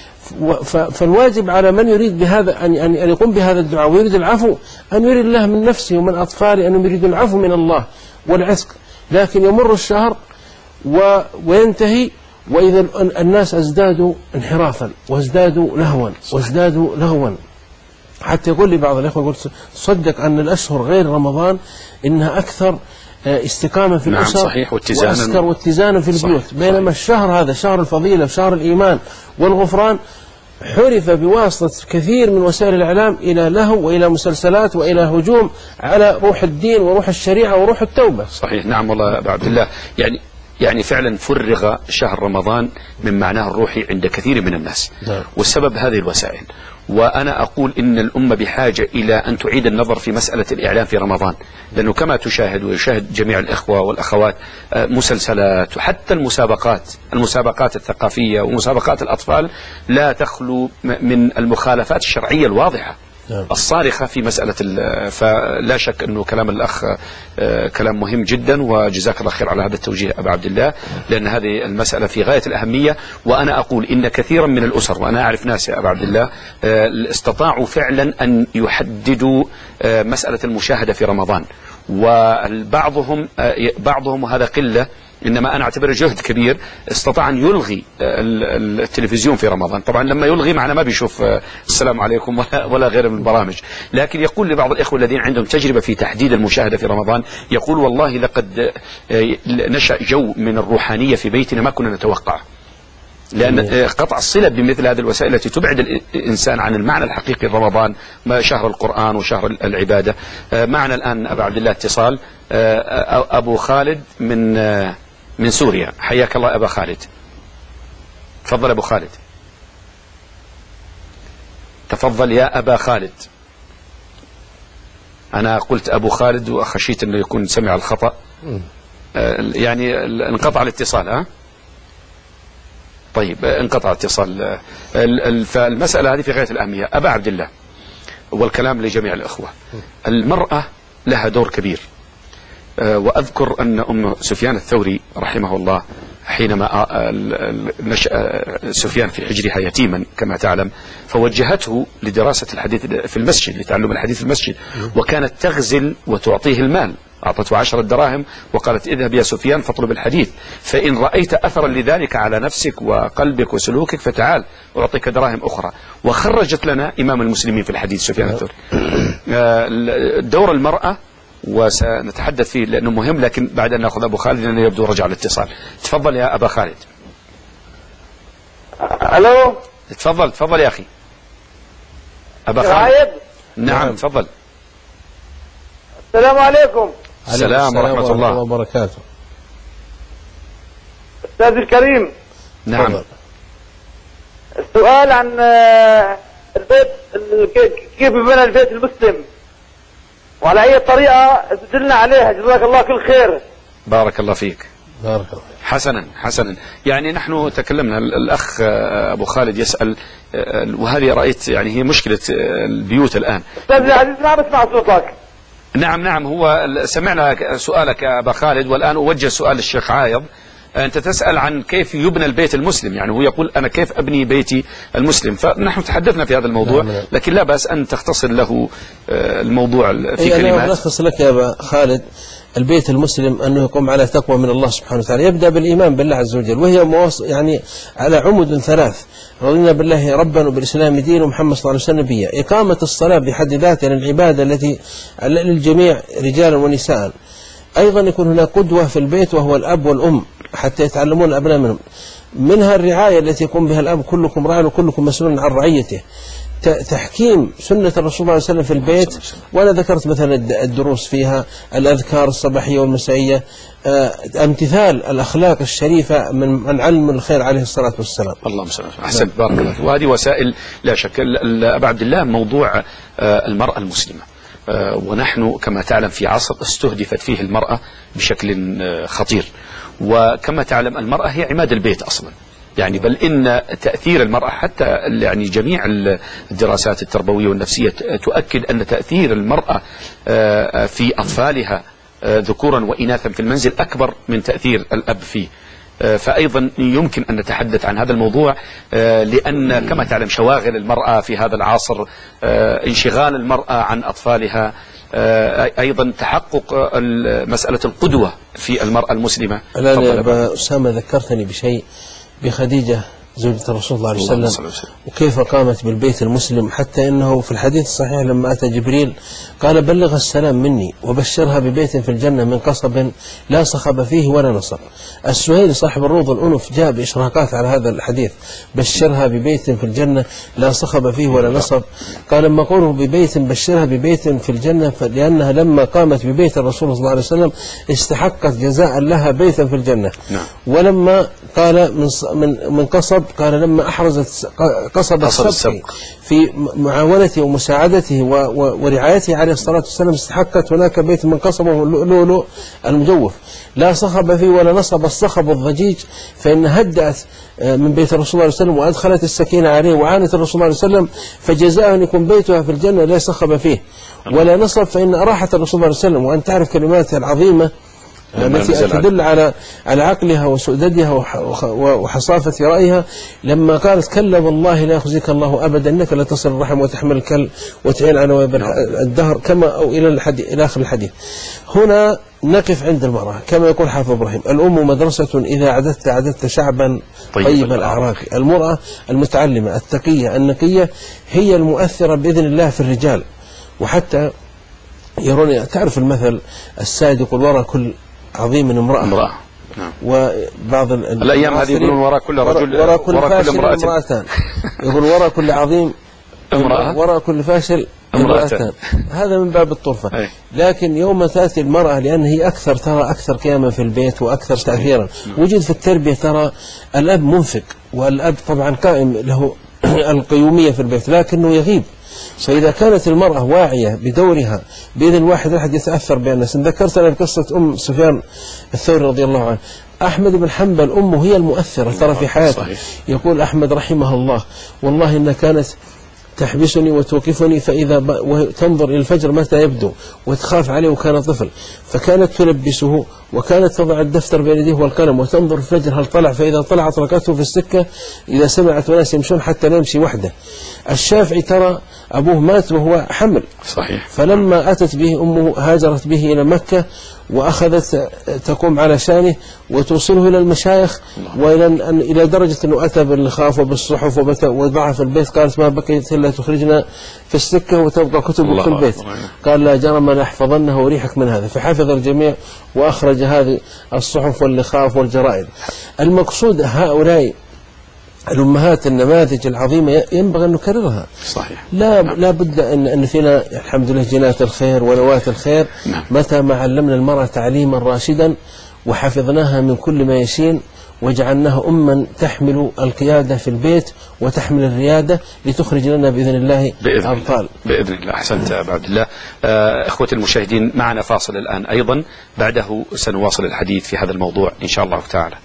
Speaker 2: فالواجب على من يريد بهذا أن أن يقوم بهذا الدعاء ويريد العفو أن يريد الله من نفسه ومن أطفاله أنهم يريدون العفو من الله والعتق. لكن يمر الشهر و وينتهي وإذا الناس ازدادوا انحرافا وازدادوا لهوا وازدادوا لغوا. حتى يقول لي بعض الأخوة يقول تصدق أن الأشهر غير رمضان إنها أكثر استقامة في
Speaker 1: نعم
Speaker 2: الأسر،
Speaker 1: صحيح، واتزانا
Speaker 2: وأسكر واتزانا في البيوت.
Speaker 1: صحيح
Speaker 2: بينما
Speaker 1: صحيح.
Speaker 2: الشهر هذا شهر الفضيلة وشهر الإيمان والغفران حرف بواسطة كثير من وسائل الإعلام إلى لهو وإلى مسلسلات وإلى هجوم على روح الدين وروح الشريعة وروح التوبة.
Speaker 1: صحيح. نعم والله أبا عبد الله، يعني يعني فعلا فرغ شهر رمضان من معناه الروحي عند كثير من الناس.
Speaker 2: نعم.
Speaker 1: والسبب هذه الوسائل. وأنا أقول إن الأمة بحاجة إلى أن تعيد النظر في مسألة الإعلام في رمضان، لأنه كما تشاهد ويشاهد جميع الإخوة والأخوات مسلسلات وحتى المسابقات المسابقات الثقافية ومسابقات الأطفال لا تخلو من المخالفات الشرعية الواضحة الصارخة في مسألة. فلا شك أنه كلام الأخ كلام مهم جدا، وجزاك الله خير على هذا التوجيه أبا عبد الله، لأن هذه المسألة في غاية الأهمية. وأنا أقول إن كثيرا من الأسر، وأنا أعرف ناس يا أبا عبد الله استطاعوا فعلا أن يحددوا مسألة المشاهدة في رمضان، وبعضهم بعضهم وهذا قلة، إنما أنا أعتبره جهد كبير، استطاع أن يلغي التلفزيون في رمضان. طبعا لما يلغي معنا ما بيشوف السلام عليكم ولا, ولا غير من البرامج، لكن يقول لبعض الإخوة الذين عندهم تجربة في تحديد المشاهدة في رمضان، يقول والله لقد نشأ جو من الروحانية في بيتنا ما كنا نتوقعه، لأن قطع الصلة بمثل هذه الوسائل التي تبعد الإنسان عن المعنى الحقيقي لرمضان، شهر القرآن وشهر العبادة. معنا الآن أبا عبد الله اتصال، أبو خالد من من سوريا. حياك الله أبا خالد، تفضل أبو خالد، تفضل يا أبا خالد. أنا قلت أبو خالد وخشيت أنه يكون سمع الخطأ، يعني انقطع الاتصال. ها طيب انقطع اتصال. فالمسألة هذه في غاية الأهمية أبا عبد الله، والكلام لجميع الأخوة. المرأة لها دور كبير، وأذكر أن أم سفيان الثوري رحمه الله حينما نشأ سفيان في حجرها يتيما كما تعلم، فوجهته لدراسة الحديث في المسجد، لتعلم الحديث في المسجد، وكانت تغزل وتعطيه المال، أعطته عشرة دراهم وقالت اذهب يا سفيان فاطلب الحديث، فإن رأيت أثرا لذلك على نفسك وقلبك وسلوكك فتعال أعطيك دراهم أخرى. وخرجت لنا إمام المسلمين في الحديث سفيان الثوري. دور المرأة وسنتحدث فيه لأنه مهم، لكن بعد أن نأخذ أبو خالد لأنه يبدو رجع الاتصال. تفضل يا أبا خالد.
Speaker 7: ألو،
Speaker 1: تفضل تفضل يا أخي أبا خالد. نعم تفضل.
Speaker 7: السلام عليكم.
Speaker 1: السلام ورحمة الله
Speaker 2: وبركاته.
Speaker 7: أستاذ الكريم.
Speaker 1: نعم.
Speaker 7: السؤال عن البيت، كيف بنى البيت المسلم وعلى أي طريقة تدلنا عليها، جزاك الله كل خير.
Speaker 1: بارك الله فيك.
Speaker 2: بارك الله.
Speaker 1: حسنا حسنا. يعني نحن تكلمنا، الأخ أبو خالد يسأل، وهذه رأيت يعني هي مشكلة البيوت الآن.
Speaker 7: أستاذ العزيز ما بسمع صوتك.
Speaker 1: نعم نعم، هو سمعنا سؤالك أبا خالد، والآن أوجه سؤال للشيخ عايض. أنت تسأل عن كيف يبنى البيت المسلم، يعني هو يقول أنا كيف أبني بيتي المسلم، فنحن تحدثنا في هذا الموضوع، لكن لا بأس أن تختصر له الموضوع في كلمات.
Speaker 2: أنا ألخص لك يا أبا خالد، البيت المسلم أنه يقوم على تقوى من الله سبحانه وتعالى، يبدأ بالإيمان بالله عز وجل، وهي يعني على عمد ثلاث: رضينا بالله ربا وبالإسلام دين ومحمد صلى الله عليه وسلم نبيا. إقامة الصلاة بحد ذاتها العبادة التي للجميع رجالا ونساء. أيضا يكون هناك قدوة في البيت وهو الأب والأم حتى يتعلمون الأبناء منهم. منها الرعاية التي يقوم بها الأب، كلكم راع وكلكم مسؤول عن رعيته. تحكيم سنة الرسول صلى الله عليه وسلم في البيت، وأنا ذكرت مثلا الدروس فيها، الأذكار الصباحية والمسائية، امتثال الأخلاق الشريفة من علم الخير عليه الصلاة والسلام.
Speaker 1: اللهم صل وسلم. أحسنت، بارك الله فيك. وهذه وسائل لا شك. أبا عبد الله، موضوع المرأة المسلمة، ونحن كما تعلم في عصر استهدفت فيه المرأة بشكل خطير، وكما تعلم المرأة هي عماد البيت أصلا، يعني بل إن تأثير المرأة حتى يعني جميع الدراسات التربوية والنفسية تؤكد أن تأثير المرأة في أطفالها ذكورا وإناثا في المنزل أكبر من تأثير الأب فيه. فأيضا يمكن أن نتحدث عن هذا الموضوع، لأن كما تعلم شواغل المرأة في هذا العصر، انشغال المرأة عن أطفالها، أيضا تحقق مسألة القدوة في المرأة المسلمة.
Speaker 2: الآن يا أبا أسامة ذكرتني بشيء، بخديجة زوجة الرسول صلى الله عليه وسلم، وكيف قامت بالبيت المسلم، حتى إنه في الحديث الصحيح لما أتى جبريل قال بلغ السلام مني وبشرها ببيت في الجنة من قصب لا صخب فيه ولا نصب. السهيلي صاحب الروض الأنف جاء بإشراقات على هذا الحديث، بشرها ببيت في الجنة لا صخب فيه ولا نصب. قال لما قوله ببيت بشرها ببيت في الجنة لأنها لما قامت ببيت الرسول صلى الله عليه وسلم استحقت جزاء لها بيتا في الجنة. نعم. ولما قال من من من قصب قال لما أحرزت قصب السبق في معاونته ومساعدته ورعايته عليه الصلاة والسلام استحقت هناك بيت من قصب اللؤلؤ المجوف لا صخب فيه ولا نصب. الصخب الضجيج فإن هدأت من بيت الرسول صلى الله عليه وسلم وأدخلت السكينة عليه وعانت الرسول صلى الله عليه وسلم، فجزاء أن يكون بيتها في الجنة لا صخب فيه ولا نصب، فإن أراحت الرسول صلى الله عليه وسلم. وأن تعرف كلماتها العظيمة التي تدل على على عقلها وسؤددها وحصافة رأيها، لما قالت كلا والله لا يخزيك الله أبدا إنك لتصل الرحم وتحمل الكل وتعين على نوائب الدهر كما أو إلى الحديث إلى آخر الحديث. هنا نقف عند المرأة كما يقول حافظ إبراهيم الأم مدرسة إذا عددت عددت شعبا طيب, طيب الأعراق. المرأة المتعلمة التقية النقية هي المؤثرة بإذن الله في الرجال. وحتى يرون تعرف المثل السائد يقول وراء كل عظيم من امرأة, امرأة. نعم. وبعض
Speaker 1: الأيام هذه يقولون وراء كل رجل
Speaker 2: وراء كل فاشل امرأتان. يقول وراء كل عظيم امرأة وراء كل فاشل امرأتان. هذا من باب الطرفة. أي. لكن يوم تأتي المرأة لأن هي أكثر ترى أكثر قياما في البيت وأكثر تأثيرا. وجد في التربية ترى الأب منفق والأب طبعا قائم له القيومية في البيت لكنه يغيب. فإذا كانت المرأة واعية بدورها بإذن واحد أحد يتأثر بالناس. ذكرتنا بقصة أم سفيان الثوري رضي الله عنه. أحمد بن حنبل أمه هي المؤثرة ترى في حياته. يقول أحمد رحمه الله والله إن كانت تحبسني وتوقفني فإذا تنظر إلى الفجر متى يبدو وتخاف عليه وكان طفل، فكانت تلبسه وكانت تضع الدفتر بين يديه والقلم وتنظر الفجر هل طلع، فإذا طلع طلقته في السكة إذا سمعت وناس يمشون حتى لا يمشي وحده. الشافعي ترى أبوه مات وهو حمل صحيح. فلما أتت به أمه هاجرت به إلى مكة وأخذت تقوم على شانه وتوصله إلى المشايخ وإلى إلى درجة أنه أتى بالخاف وبالصحف ووضعها في البيت. قالت ما بكيت إلا تخرجنا في السكة وتبقى كتبك في البيت. قال لا جرم لأحفظنها وريحك من هذا، فحفظ الجميع وأخرج هذه الصحف واللخاف والجرائد. المقصود هؤلاء الأمهات النماذج العظيمة ينبغي أن نكررها. صحيح. لا لا بد أن أن فينا الحمد لله جينات الخير ونواة الخير. نعم. متى ما علمنا المرأة تعليما راشدا وحفظناها من كل ما يشين وجعلناها أما تحمل القيادة في البيت وتحمل الريادة لتخرج لنا بإذن الله بإذن أبطال.
Speaker 1: بإذن الله. أحسنت أبا عبد الله. آه إخوة المشاهدين معنا فاصل الآن أيضا بعده سنواصل الحديث في هذا الموضوع إن شاء الله تعالى.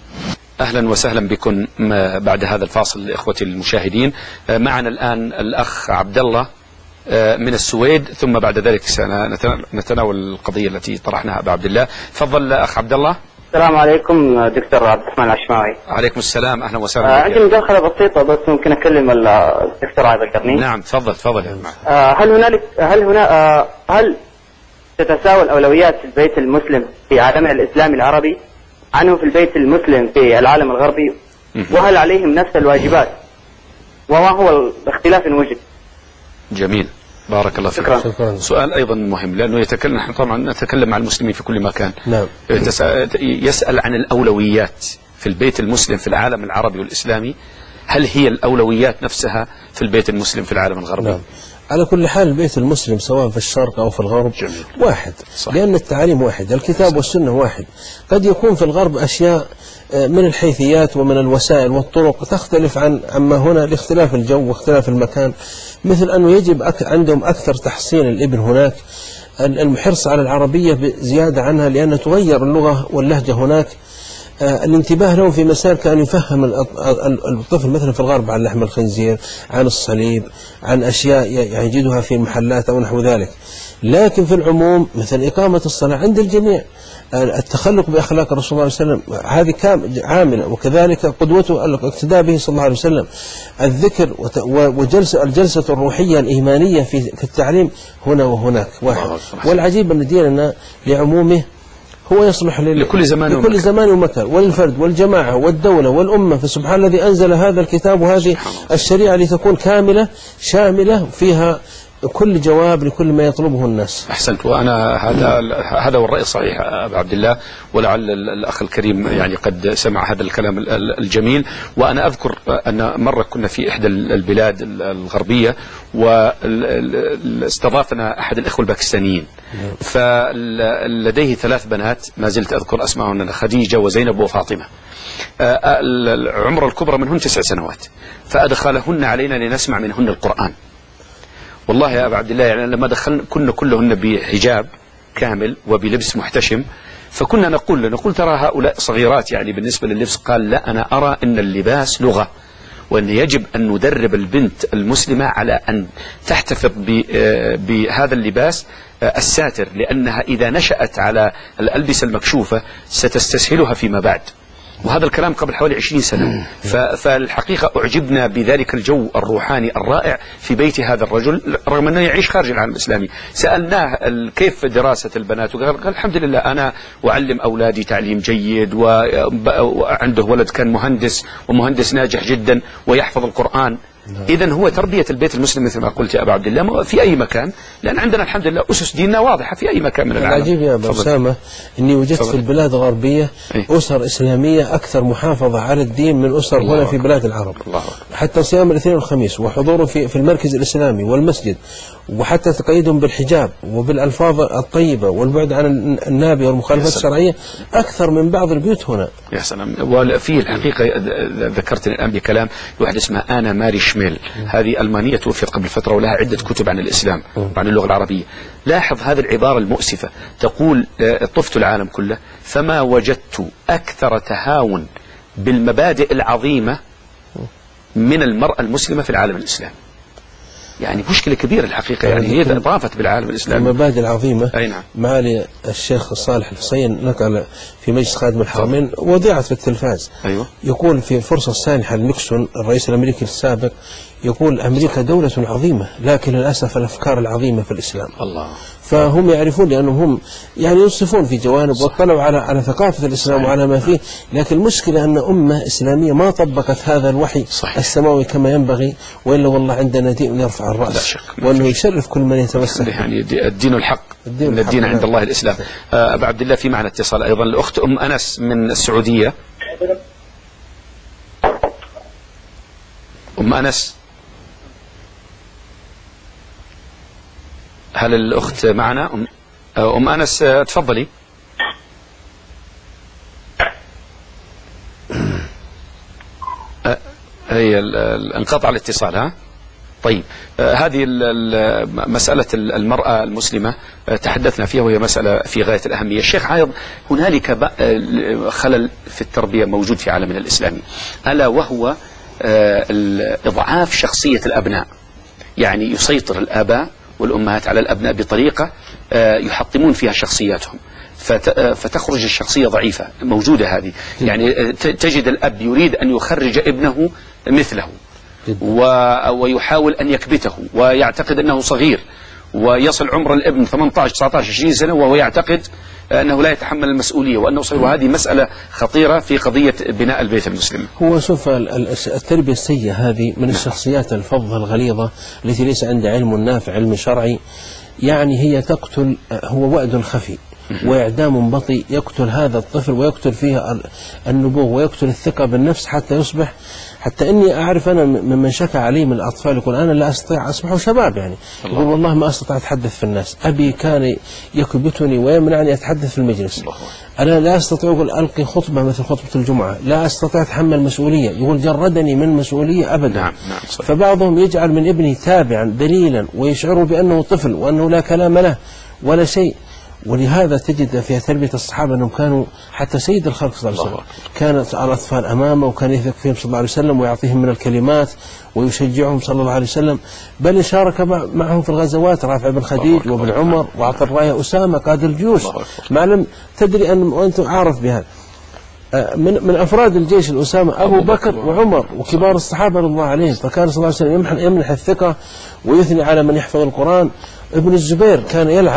Speaker 1: أهلا وسهلا بكم بعد هذا الفاصل إخوتي المشاهدين. معنا الآن الأخ عبد الله من السويد، ثم بعد ذلك سنتناول القضية التي طرحناها أبا عبد الله. تفضل أخ عبد الله.
Speaker 9: السلام عليكم دكتور عبد الرحمن العشماوي.
Speaker 1: عليكم السلام، أهلا وسهلا.
Speaker 9: آه عندي مداخلة بسيطة بس ممكن أكلم الدكتور عايض القرني.
Speaker 1: نعم تفضل تفضل يا
Speaker 9: آه هل هنالك هل هنا آه هل تتساوى الأولويات في البيت المسلم في عالمنا الإسلامي العربي عنه في البيت المسلم في العالم الغربي؟ وهل عليهم نفس الواجبات؟ وما هو الاختلاف إن وجد؟
Speaker 1: جميل، بارك الله فيك. شكرا. سؤال أيضا مهم لأنه يتكلم، نحن طبعا نتكلم مع المسلمين في كل مكان. نعم. يسأل عن الأولويات في البيت المسلم في العالم العربي والإسلامي، هل هي الأولويات نفسها في البيت المسلم في العالم الغربي؟ نعم.
Speaker 2: على كل حال البيت المسلم سواء في الشرق أو في الغرب جميل. واحد. صحيح. لأن التعليم واحد، الكتاب صحيح. والسنة واحد. قد يكون في الغرب أشياء من الحيثيات ومن الوسائل والطرق تختلف عن عما هنا لاختلاف الجو واختلاف المكان، مثل أنه يجب أك عندهم أكثر تحصين الابن هناك، الحرص على العربية بزيادة عنها لأن تغير اللغة واللهجة هناك. آه الانتباه لهم في مسائل كان يفهم الطفل مثلا في الغرب عن لحم الخنزير، عن الصليب، عن أشياء يجدها في المحلات أو نحو ذلك. لكن في العموم مثل إقامة الصلاة عند الجميع، التخلق بأخلاق الرسول صلى الله عليه وسلم هذه عاملة، وكذلك قدوته الاقتداء به صلى الله عليه وسلم. الذكر وجلسة الجلسة الروحية الإيمانية في التعليم هنا وهناك واحد. والعجيب أن ديننا لعمومه هو يصلح
Speaker 1: لكل زمان
Speaker 2: لكل
Speaker 1: ومكان.
Speaker 2: زمان ومكان، والفرد والجماعة والدولة والأمة. فسبحان الذي أنزل هذا الكتاب وهذه الشريعة لتكون كاملة شاملة فيها كل جواب لكل ما يطلبه الناس.
Speaker 1: أحسنت. وأنا هذا هذا هو الرأي الصحيح أبو عبد الله، ولعل الأخ الكريم يعني قد سمع هذا الكلام الجميل. وأنا أذكر أن مرة كنا في إحدى البلاد الغربية واستضافنا أحد الإخوة الباكستانيين، فلديه ثلاث بنات ما زلت أذكر أسمائهن خديجة وزينب وفاطمة. عمر الكبرى منهن تسع سنوات، فأدخلهن علينا لنسمع منهن القرآن. والله يا أبا عبد الله يعني لما دخلنا كنا كلهن بحجاب كامل وبلبس محتشم، فكنا نقول نقول ترى هؤلاء صغيرات يعني بالنسبة لللبس. قال لا، أنا أرى أن اللباس لغة، وأن يجب أن ندرب البنت المسلمة على أن تحتفظ بهذا اللباس الساتر، لأنها إذا نشأت على الألبسة المكشوفة ستستسهلها فيما بعد. وهذا الكلام قبل حوالي عشرين سنة. فالحقيقة أعجبنا بذلك الجو الروحاني الرائع في بيت هذا الرجل رغم أنه يعيش خارج العالم الإسلامي. سألناه كيف دراسة البنات، وقال قال الحمد لله أنا أعلم أولادي تعليم جيد، وعنده ولد كان مهندس ومهندس ناجح جدا ويحفظ القرآن. إذن هو تربية البيت المسلم مثل ما قلت يا أبا عبد الله في أي مكان، لأن عندنا الحمد لله أسس ديننا واضحة في أي مكان من العالم.
Speaker 2: العجيب يا أبو أسامة إني وجدت فضل. في البلاد الغربية أسر إسلامية أكثر محافظة على الدين من أسر هنا أكبر. في بلاد العرب. الله. حتى صيام الاثنين والخميس وحضوره في في المركز الإسلامي والمسجد، وحتى تقييدهم بالحجاب وبالألفاظ الطيبة والبعد عن النابي والمخالفات الشرعية أكثر من بعض البيوت هنا.
Speaker 1: يا سلام. وفي الحقيقة ذكرتني الآن بكلام واحد اسمها آنا ماري شميل، هذه ألمانية توفيت قبل فترة ولها عدة كتب عن الإسلام وعن اللغة العربية. لاحظ هذه العبارة المؤسفة، تقول طفت العالم كله فما وجدت أكثر تهاون بالمبادئ العظيمة من المرأة المسلمة في العالم الإسلامي. يعني مشكلة كبيرة الحقيقة، يعني هي ضافت بالعالم الإسلامي
Speaker 2: المبادئ العظيمة.
Speaker 1: أي نعم.
Speaker 2: معالي الشيخ صالح الحسين نقل في مجلس خادم الحرمين وذيعت في التلفاز.
Speaker 1: أيوة.
Speaker 2: يقول في فرصة سانحة لنيكسون الرئيس الأمريكي السابق، يقول أمريكا دولة عظيمة لكن للأسف الأفكار العظيمة في الإسلام.
Speaker 1: الله.
Speaker 2: فهم يعرفون لأنهم هم يعني ينصفون في جوانب واطلعوا على على ثقافة الإسلام صحيح. وعلى ما فيه، لكن المشكلة أن أمة إسلامية ما طبقت هذا الوحي صحيح. السماوي كما ينبغي، وإلا والله عندنا دين يرفع الرأس وأنه يشرف كل من يتمسك.
Speaker 1: يعني الدين الحق، الدين, الحق الدين عند الله الإسلام. أبا عبد الله في معنى اتصال أيضا الأخت أم أنس من السعودية. أم أنس، هل الأخت معنا؟ أم, أم أنس تفضلي. هي انقطع الاتصال. ها طيب. هذه مسألة المرأة المسلمة تحدثنا فيها وهي مسألة في غاية الأهمية. الشيخ عايض، هنالك خلل في التربية موجود في عالمنا الإسلامي، ألا وهو إضعاف شخصية الأبناء. يعني يسيطر الآباء والأمهات على الأبناء بطريقة يحطمون فيها شخصياتهم، فتخرج الشخصية ضعيفة. موجودة هذه، يعني تجد الأب يريد أن يخرج ابنه مثله ويحاول أن يكبته ويعتقد أنه صغير، ويصل عمر الابن ثمانية عشر تسعة عشر عشرين سنة وهو يعتقد أنه لا يتحمل المسؤولية وأنه صغير. وهذه مسألة خطيرة في قضية بناء البيت المسلم.
Speaker 2: هو شوف التربية السيئة هذه من الشخصيات الفظة الغليظة التي ليس عندها علم نافع علم شرعي، يعني هي تقتل، هو وعد خفي وإعدام بطيء يقتل هذا الطفل ويقتل فيه النبوغ ويقتل الثقة بالنفس حتى يصبح، حتى إني أعرف أنا ممن شكى عليه من الأطفال يقول أنا لا أستطيع أصبح شباب، يعني الله. يقول والله ما أستطيع أتحدث في الناس، أبي كان يكبتني ويمنعني أتحدث في المجلس، الله. أنا لا أستطيع يقول ألقي خطبة مثل خطبة الجمعة، لا أستطيع أتحمل مسؤولية، يقول جردني من مسؤولية أبدا.
Speaker 1: نعم. نعم.
Speaker 2: فبعضهم يجعل من ابنه تابعا دليلا ويشعره بأنه طفل وأنه لا كلام له ولا شيء. ولهذا تجد في تربية الصحابة أنهم كانوا حتى سيد الخلق صلى الله عليه وسلم كانت الأطفال أمامه وكان يثق فيهم صلى الله عليه وسلم ويعطيهم من الكلمات ويشجعهم صلى الله عليه وسلم، بل شارك معهم في الغزوات رافع بن خديج وابن عمر وعطى الراية أسامة قاد الجيوش، ما لم تدري أن وأنت عارف بهذا. من من أفراد الجيش الأسامة أبو بكر وعمر وكبار الصحابة رضي الله عليهم، فكان صلى الله عليه وسلم يمنح الثقة ويثني على من يحفظ القرآن. ابن الزبير كان يلعب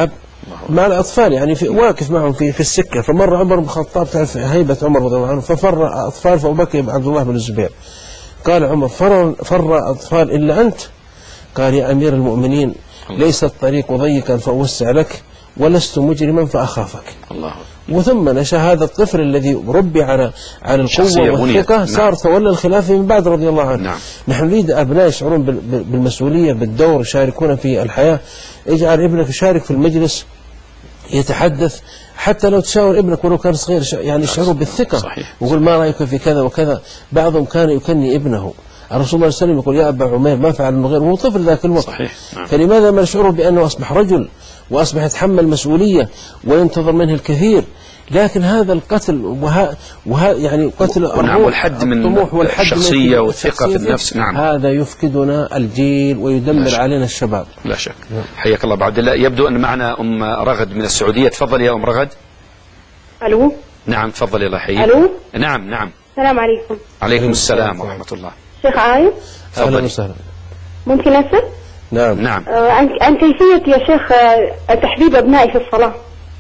Speaker 2: مع الأطفال، يعني في واقف معهم في في السكة. فمر عمر بن الخطاب، تعرف هيبة عمر رضي الله عنه، ففر أطفال فأبو بكر عبد الله بن الزبير. قال عمر: فر فر أطفال إلا أنت؟ قال: يا أمير المؤمنين، ليس الطريق ضيقا فأوسع لك، ولست مجرما فأخافك. الله. وثم نشأ هذا الطفل الذي ربي على على القوة والثقة، صار نعم. تولى الخلافة من بعد رضي الله عنه. نعم. نحن نريد أبناء يشعرون بالمسؤولية، بالدور، يشاركون في الحياة. اجعل ابنك يشارك في المجلس، يتحدث، حتى لو تشاور ابنك ولو كان صغير، يعني يشعروا بالثقة. صحيح. ويقول: ما رأيك في كذا وكذا. بعضهم كان يكني ابنه، الرسول صلى الله عليه وسلم يقول: يا أبا عمير ما فعل النغير، وهو طفل ذاك الوقت. صحيح. نعم. فلماذا ما نشعره بأنه أصبح رجل وأصبح يتحمل مسؤولية وينتظر منه الكثير؟ لكن هذا القتل وها وها يعني قتل
Speaker 1: الروح والحد من الطموح والحد الشخصية والثقة في النفس، نعم،
Speaker 2: هذا يفقدنا الجيل ويدمر علينا الشباب.
Speaker 1: لا شك. نعم. حياك الله. بعد الله. يبدو أن معنا أم رغد من السعودية. تفضل يا أم رغد.
Speaker 10: ألو.
Speaker 1: نعم تفضل، الله يحييك.
Speaker 10: ألو.
Speaker 1: نعم نعم.
Speaker 10: السلام عليكم.
Speaker 1: عليكم السلام ورحمة الله.
Speaker 10: شيخ عايض.
Speaker 2: أهلا وسهلا.
Speaker 10: ممكن أسأل؟
Speaker 2: نعم
Speaker 1: نعم.
Speaker 10: آه عن كيفية يا شيخ آه تحبيب أبنائي في الصلاة.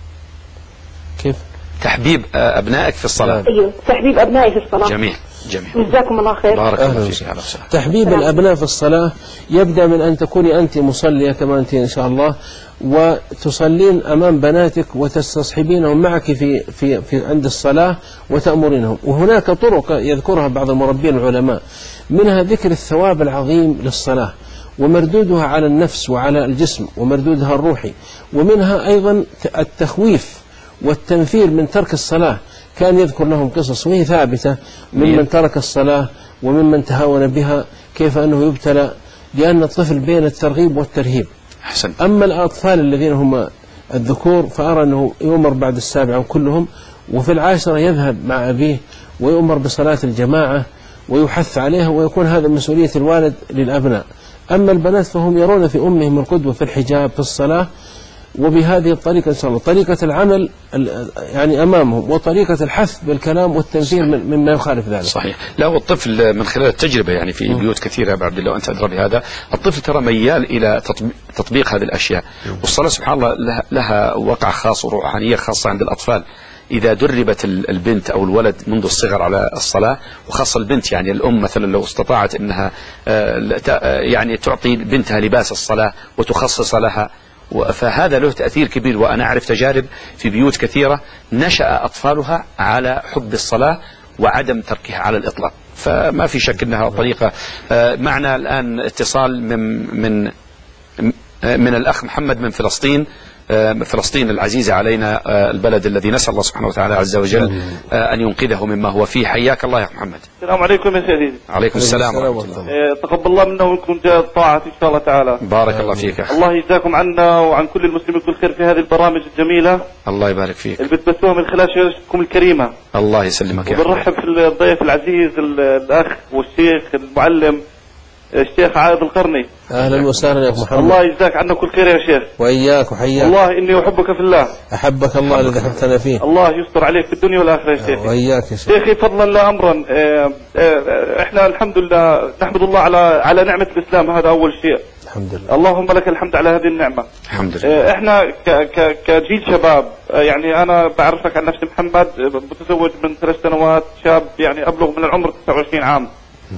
Speaker 2: كيف؟
Speaker 1: تحبيب أبنائك في الصلاة.
Speaker 10: أيوه، تحبيب أبنائي في الصلاة.
Speaker 1: جميل جميل.
Speaker 10: جزاكم الله خير.
Speaker 1: بارك الله فيك.
Speaker 2: تحبيب الأبناء في الصلاة يبدأ من أن تكوني أنت مصلية كما أنت إن شاء الله، وتصلين أمام بناتك وتستصحبينهم معك في في في عند الصلاة وتأمرينهم. وهناك طرق يذكرها بعض المربين العلماء، منها ذكر الثواب العظيم للصلاة ومردودها على النفس وعلى الجسم ومردودها الروحي، ومنها أيضا التخويف والتنفير من ترك الصلاة. كان يذكر لهم قصص وهي ثابتة ممن ترك الصلاة وممن تهاون بها، كيف أنه يبتلى، لأن الطفل بين الترغيب والترهيب.
Speaker 1: أحسن.
Speaker 2: أما الأطفال الذين هم الذكور فأرى أنه يؤمر بعد السابعة كلهم، وفي العاشرة يذهب مع أبيه ويؤمر بصلاة الجماعة ويحث عليها، ويكون هذا مسؤولية الوالد للأبناء. أما البنات فهم يرون في أمهم القدوة في الحجاب في الصلاة، وبهذه الطريقة إن شاء الله طريقة العمل يعني أمامهم، وطريقة الحث بالكلام والتنفير مما يخالف ذلك.
Speaker 1: صحيح. لا، والطفل من خلال التجربة يعني في م. بيوت كثيرة يا عبد الله وأنت أدرى بهذا، الطفل ترى ميال إلى تطبيق هذه الأشياء. م. والصلاة سبحان الله لها, لها وقع خاص وروحانية خاصة عند الأطفال. إذا دربت البنت أو الولد منذ الصغر على الصلاة، وخاصة البنت، يعني الأم مثلا لو استطاعت أنها يعني تعطي بنتها لباس الصلاة وتخصص لها، فهذا له تأثير كبير. وأنا أعرف تجارب في بيوت كثيرة نشأ أطفالها على حب الصلاة وعدم تركها على الإطلاق. فما في شك أنها طريقة. معنا الآن اتصال من من من الأخ محمد من فلسطين. فلسطين العزيزة علينا، البلد الذي نسأل الله سبحانه وتعالى عز وجل أن ينقذه مما هو فيه. حياك الله يا محمد.
Speaker 11: السلام عليكم يا سيدي.
Speaker 1: عليكم السلام ورحمة الله.
Speaker 11: تقبل الله منا ومنكم الطاعة إن شاء الله تعالى.
Speaker 1: بارك الله فيك يا أخي.
Speaker 11: الله يجزاكم عنا وعن كل المسلمين كل خير في هذه البرامج الجميلة.
Speaker 1: الله يبارك فيك.
Speaker 11: اللي بتبثوها من خلال شاشتكم الكريمة.
Speaker 1: الله يسلمك يا أخي.
Speaker 11: وبنرحب في الضيف العزيز الأخ والشيخ المعلم الشيخ عايض القرني.
Speaker 2: أهلا وسهلا يا أخو محمد.
Speaker 11: الله يجزاك عنا كل خير يا شيخ.
Speaker 2: وإياك وحياك.
Speaker 11: والله إني أحبك في الله.
Speaker 2: أحبك الله الذي أحببتنا فيه.
Speaker 11: الله يستر عليك في الدنيا والآخرة يا شيخ.
Speaker 2: وإياك يا شيخ.
Speaker 11: شيخي فضلا لا أمرا، إحنا الحمد لله نحمد الله على على نعمة الإسلام، هذا أول شيء.
Speaker 2: الحمد لله.
Speaker 11: اللهم لك الحمد على هذه النعمة.
Speaker 1: الحمد لله.
Speaker 11: إحنا ك ك كجيل شباب، يعني أنا بعرفك عن نفسي محمد، متزوج من ثلاث سنوات، شاب يعني أبلغ من العمر تسعة وعشرين عام.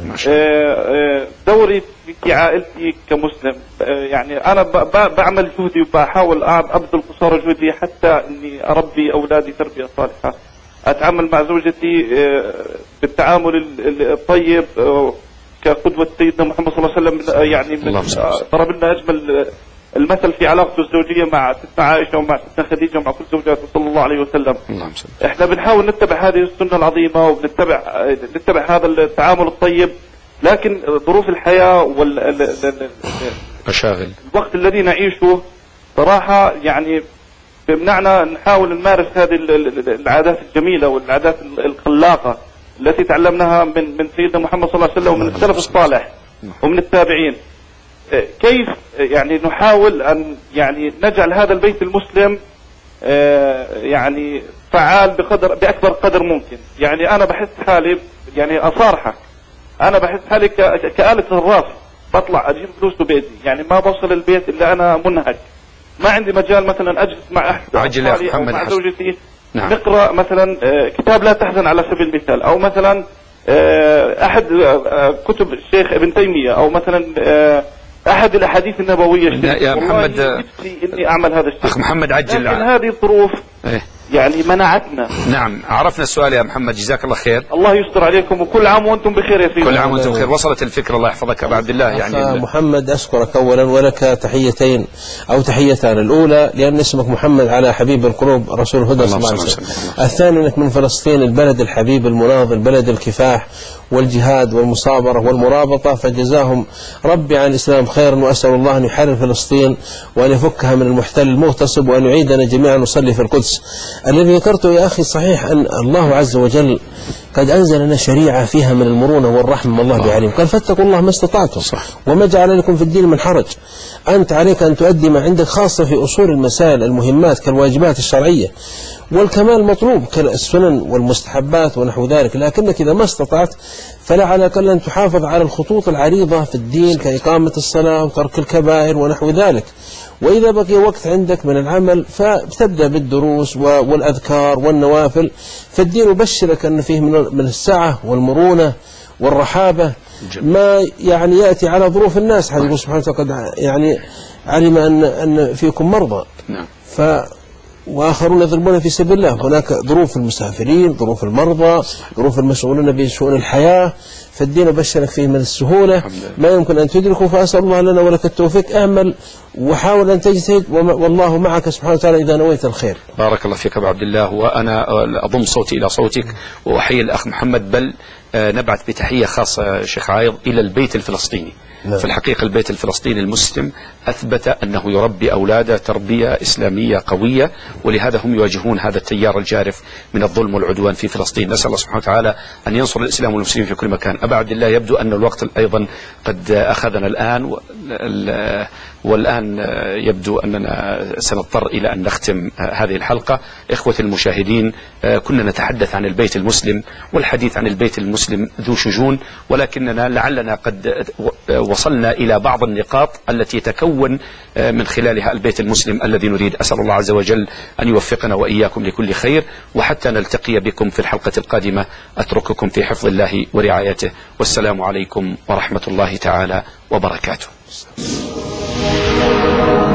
Speaker 11: دوري في عائلتي كمسلم، يعني أنا بعمل جهدي وبحاول أبذل قصارى جهدي حتى إني أربي أولادي تربية صالحة، أتعامل مع زوجتي بالتعامل الطيب كقدوة سيدنا محمد صلى الله عليه وسلم. يعني ضرب لنا أجمل المثل في علاقته الزوجية مع ستنا عائشة ومع ستنا خديجة ومع كل زوجاته صلى الله عليه وسلم.
Speaker 1: اللهم
Speaker 11: احنا بنحاول نتبع هذه السنة العظيمة وبنتبع نتبع هذا التعامل الطيب، لكن ظروف الحياة
Speaker 1: والمشاغل
Speaker 11: الوقت الذي نعيشه صراحة يعني بمنعنا نحاول نمارس هذه العادات الجميلة والعادات الخلاقة التي تعلمناها من من سيدنا محمد صلى الله عليه وسلم ومن السلف الصالح ومن التابعين. كيف يعني نحاول أن يعني نجعل هذا البيت المسلم يعني فعال بقدر بأكبر قدر ممكن. يعني أنا بحس حالي يعني أصارحك، أنا بحس حالي كآلة الراس، بطلع أجيب فلوس بيتي، يعني ما بوصل البيت إلا أنا منهك. ما عندي مجال مثلا أجلس مع أحد
Speaker 1: عجل يا
Speaker 11: أطفالي أو
Speaker 1: محمد
Speaker 11: مع
Speaker 1: حسن.
Speaker 11: زوجتي
Speaker 1: نعم.
Speaker 11: نقرأ مثلا آه، كتاب لا تحزن على سبيل المثال، أو مثلا آه، أحد آه، كتب الشيخ ابن تيمية، أو مثلا آه، أحد الأحاديث النبوية.
Speaker 1: يا محمد
Speaker 11: نفسي إني أعمل هذا الشيء.
Speaker 1: أخ محمد عجل.
Speaker 11: لكن هذه الظروف
Speaker 1: إيه؟
Speaker 11: يعني منعتنا.
Speaker 1: نعم، عرفنا السؤال يا محمد، جزاك الله خير.
Speaker 11: الله يستر عليكم، وكل عام وأنتم بخير يا سيدي.
Speaker 1: كل عام وأنتم بخير. وصلت الفكرة، الله يحفظك أبو عبد الله. يعني
Speaker 2: محمد أشكرك أولا، ولك تحيتين أو تحيتان. الأولى لأن اسمك محمد على حبيب القلوب رسول الهدى صلى الله عليه وسلم. الثاني أنك من فلسطين، البلد الحبيب المناضل، بلد الكفاح والجهاد والمصابرة والمرابطة، فجزاهم ربي عن الإسلام خيرا، وأسأل الله أن يحرر فلسطين وأن يفكها من المحتل المغتصب، وأن يعيدنا جميعا نصلي في القدس. الذي ذكرته يا أخي صحيح، أن الله عز وجل قد أنزل لنا شريعة فيها من المرونة والرحمة، ما الله بعليم. قال فاتقوا الله ما استطعتم وما جعل لكم في الدين من حرج. أنت عليك أن تؤدي ما عندك، خاصة في أصول المسائل المهمات كالواجبات الشرعية، والكمال مطلوب كالسنن والمستحبات ونحو ذلك. لكنك إذا ما استطعت فلا على الأقل أن تحافظ على الخطوط العريضة في الدين كإقامة الصلاة وترك الكبائر ونحو ذلك. وإذا بقي وقت عندك من العمل فتبدأ بالدروس والأذكار والنوافل. فالدين يبشرك أن فيه من السعة والمرونة والرحابة ما يعني يأتي على ظروف الناس. حتى يقول سبحانه وتعالى يعني علم أن أن فيكم مرضى ف وآخرون يضربون في سبيل الله. هناك ظروف المسافرين، ظروف المرضى، ظروف المشغولين بشؤون الحياة. فالدين بشرك فيه من السهولة ما يمكن أن تدركه. فأسأل الله لنا ولك التوفيق. اعمل وحاول أن تجتهد، والله معك سبحانه وتعالى إذا نويت الخير.
Speaker 1: بارك الله فيك أبو عبد الله، وأنا أضم صوتي إلى صوتك وأحيي الأخ محمد، بل نبعث بتحية خاصة شيخ عايض إلى البيت الفلسطيني. نعم. في الحقيقة البيت الفلسطيني المسلم أثبت أنه يربي أولاده تربية إسلامية قوية، ولهذا هم يواجهون هذا التيار الجارف من الظلم والعدوان في فلسطين. نسأل الله سبحانه وتعالى أن ينصر الإسلام والمسلمين في كل مكان. أبا عبد الله، يبدو أن الوقت أيضا قد أخذنا الآن، والآن يبدو أننا سنضطر إلى أن نختم هذه الحلقة. إخوة المشاهدين، كنا نتحدث عن البيت المسلم، والحديث عن البيت المسلم ذو شجون، ولكننا لعلنا قد وصلنا إلى بعض النقاط التي يتكون من خلالها البيت المسلم الذي نريد. أسأل الله عز وجل أن يوفقنا وإياكم لكل خير، وحتى نلتقي بكم في الحلقة القادمة أترككم في حفظ الله ورعايته، والسلام عليكم ورحمة الله تعالى وبركاته.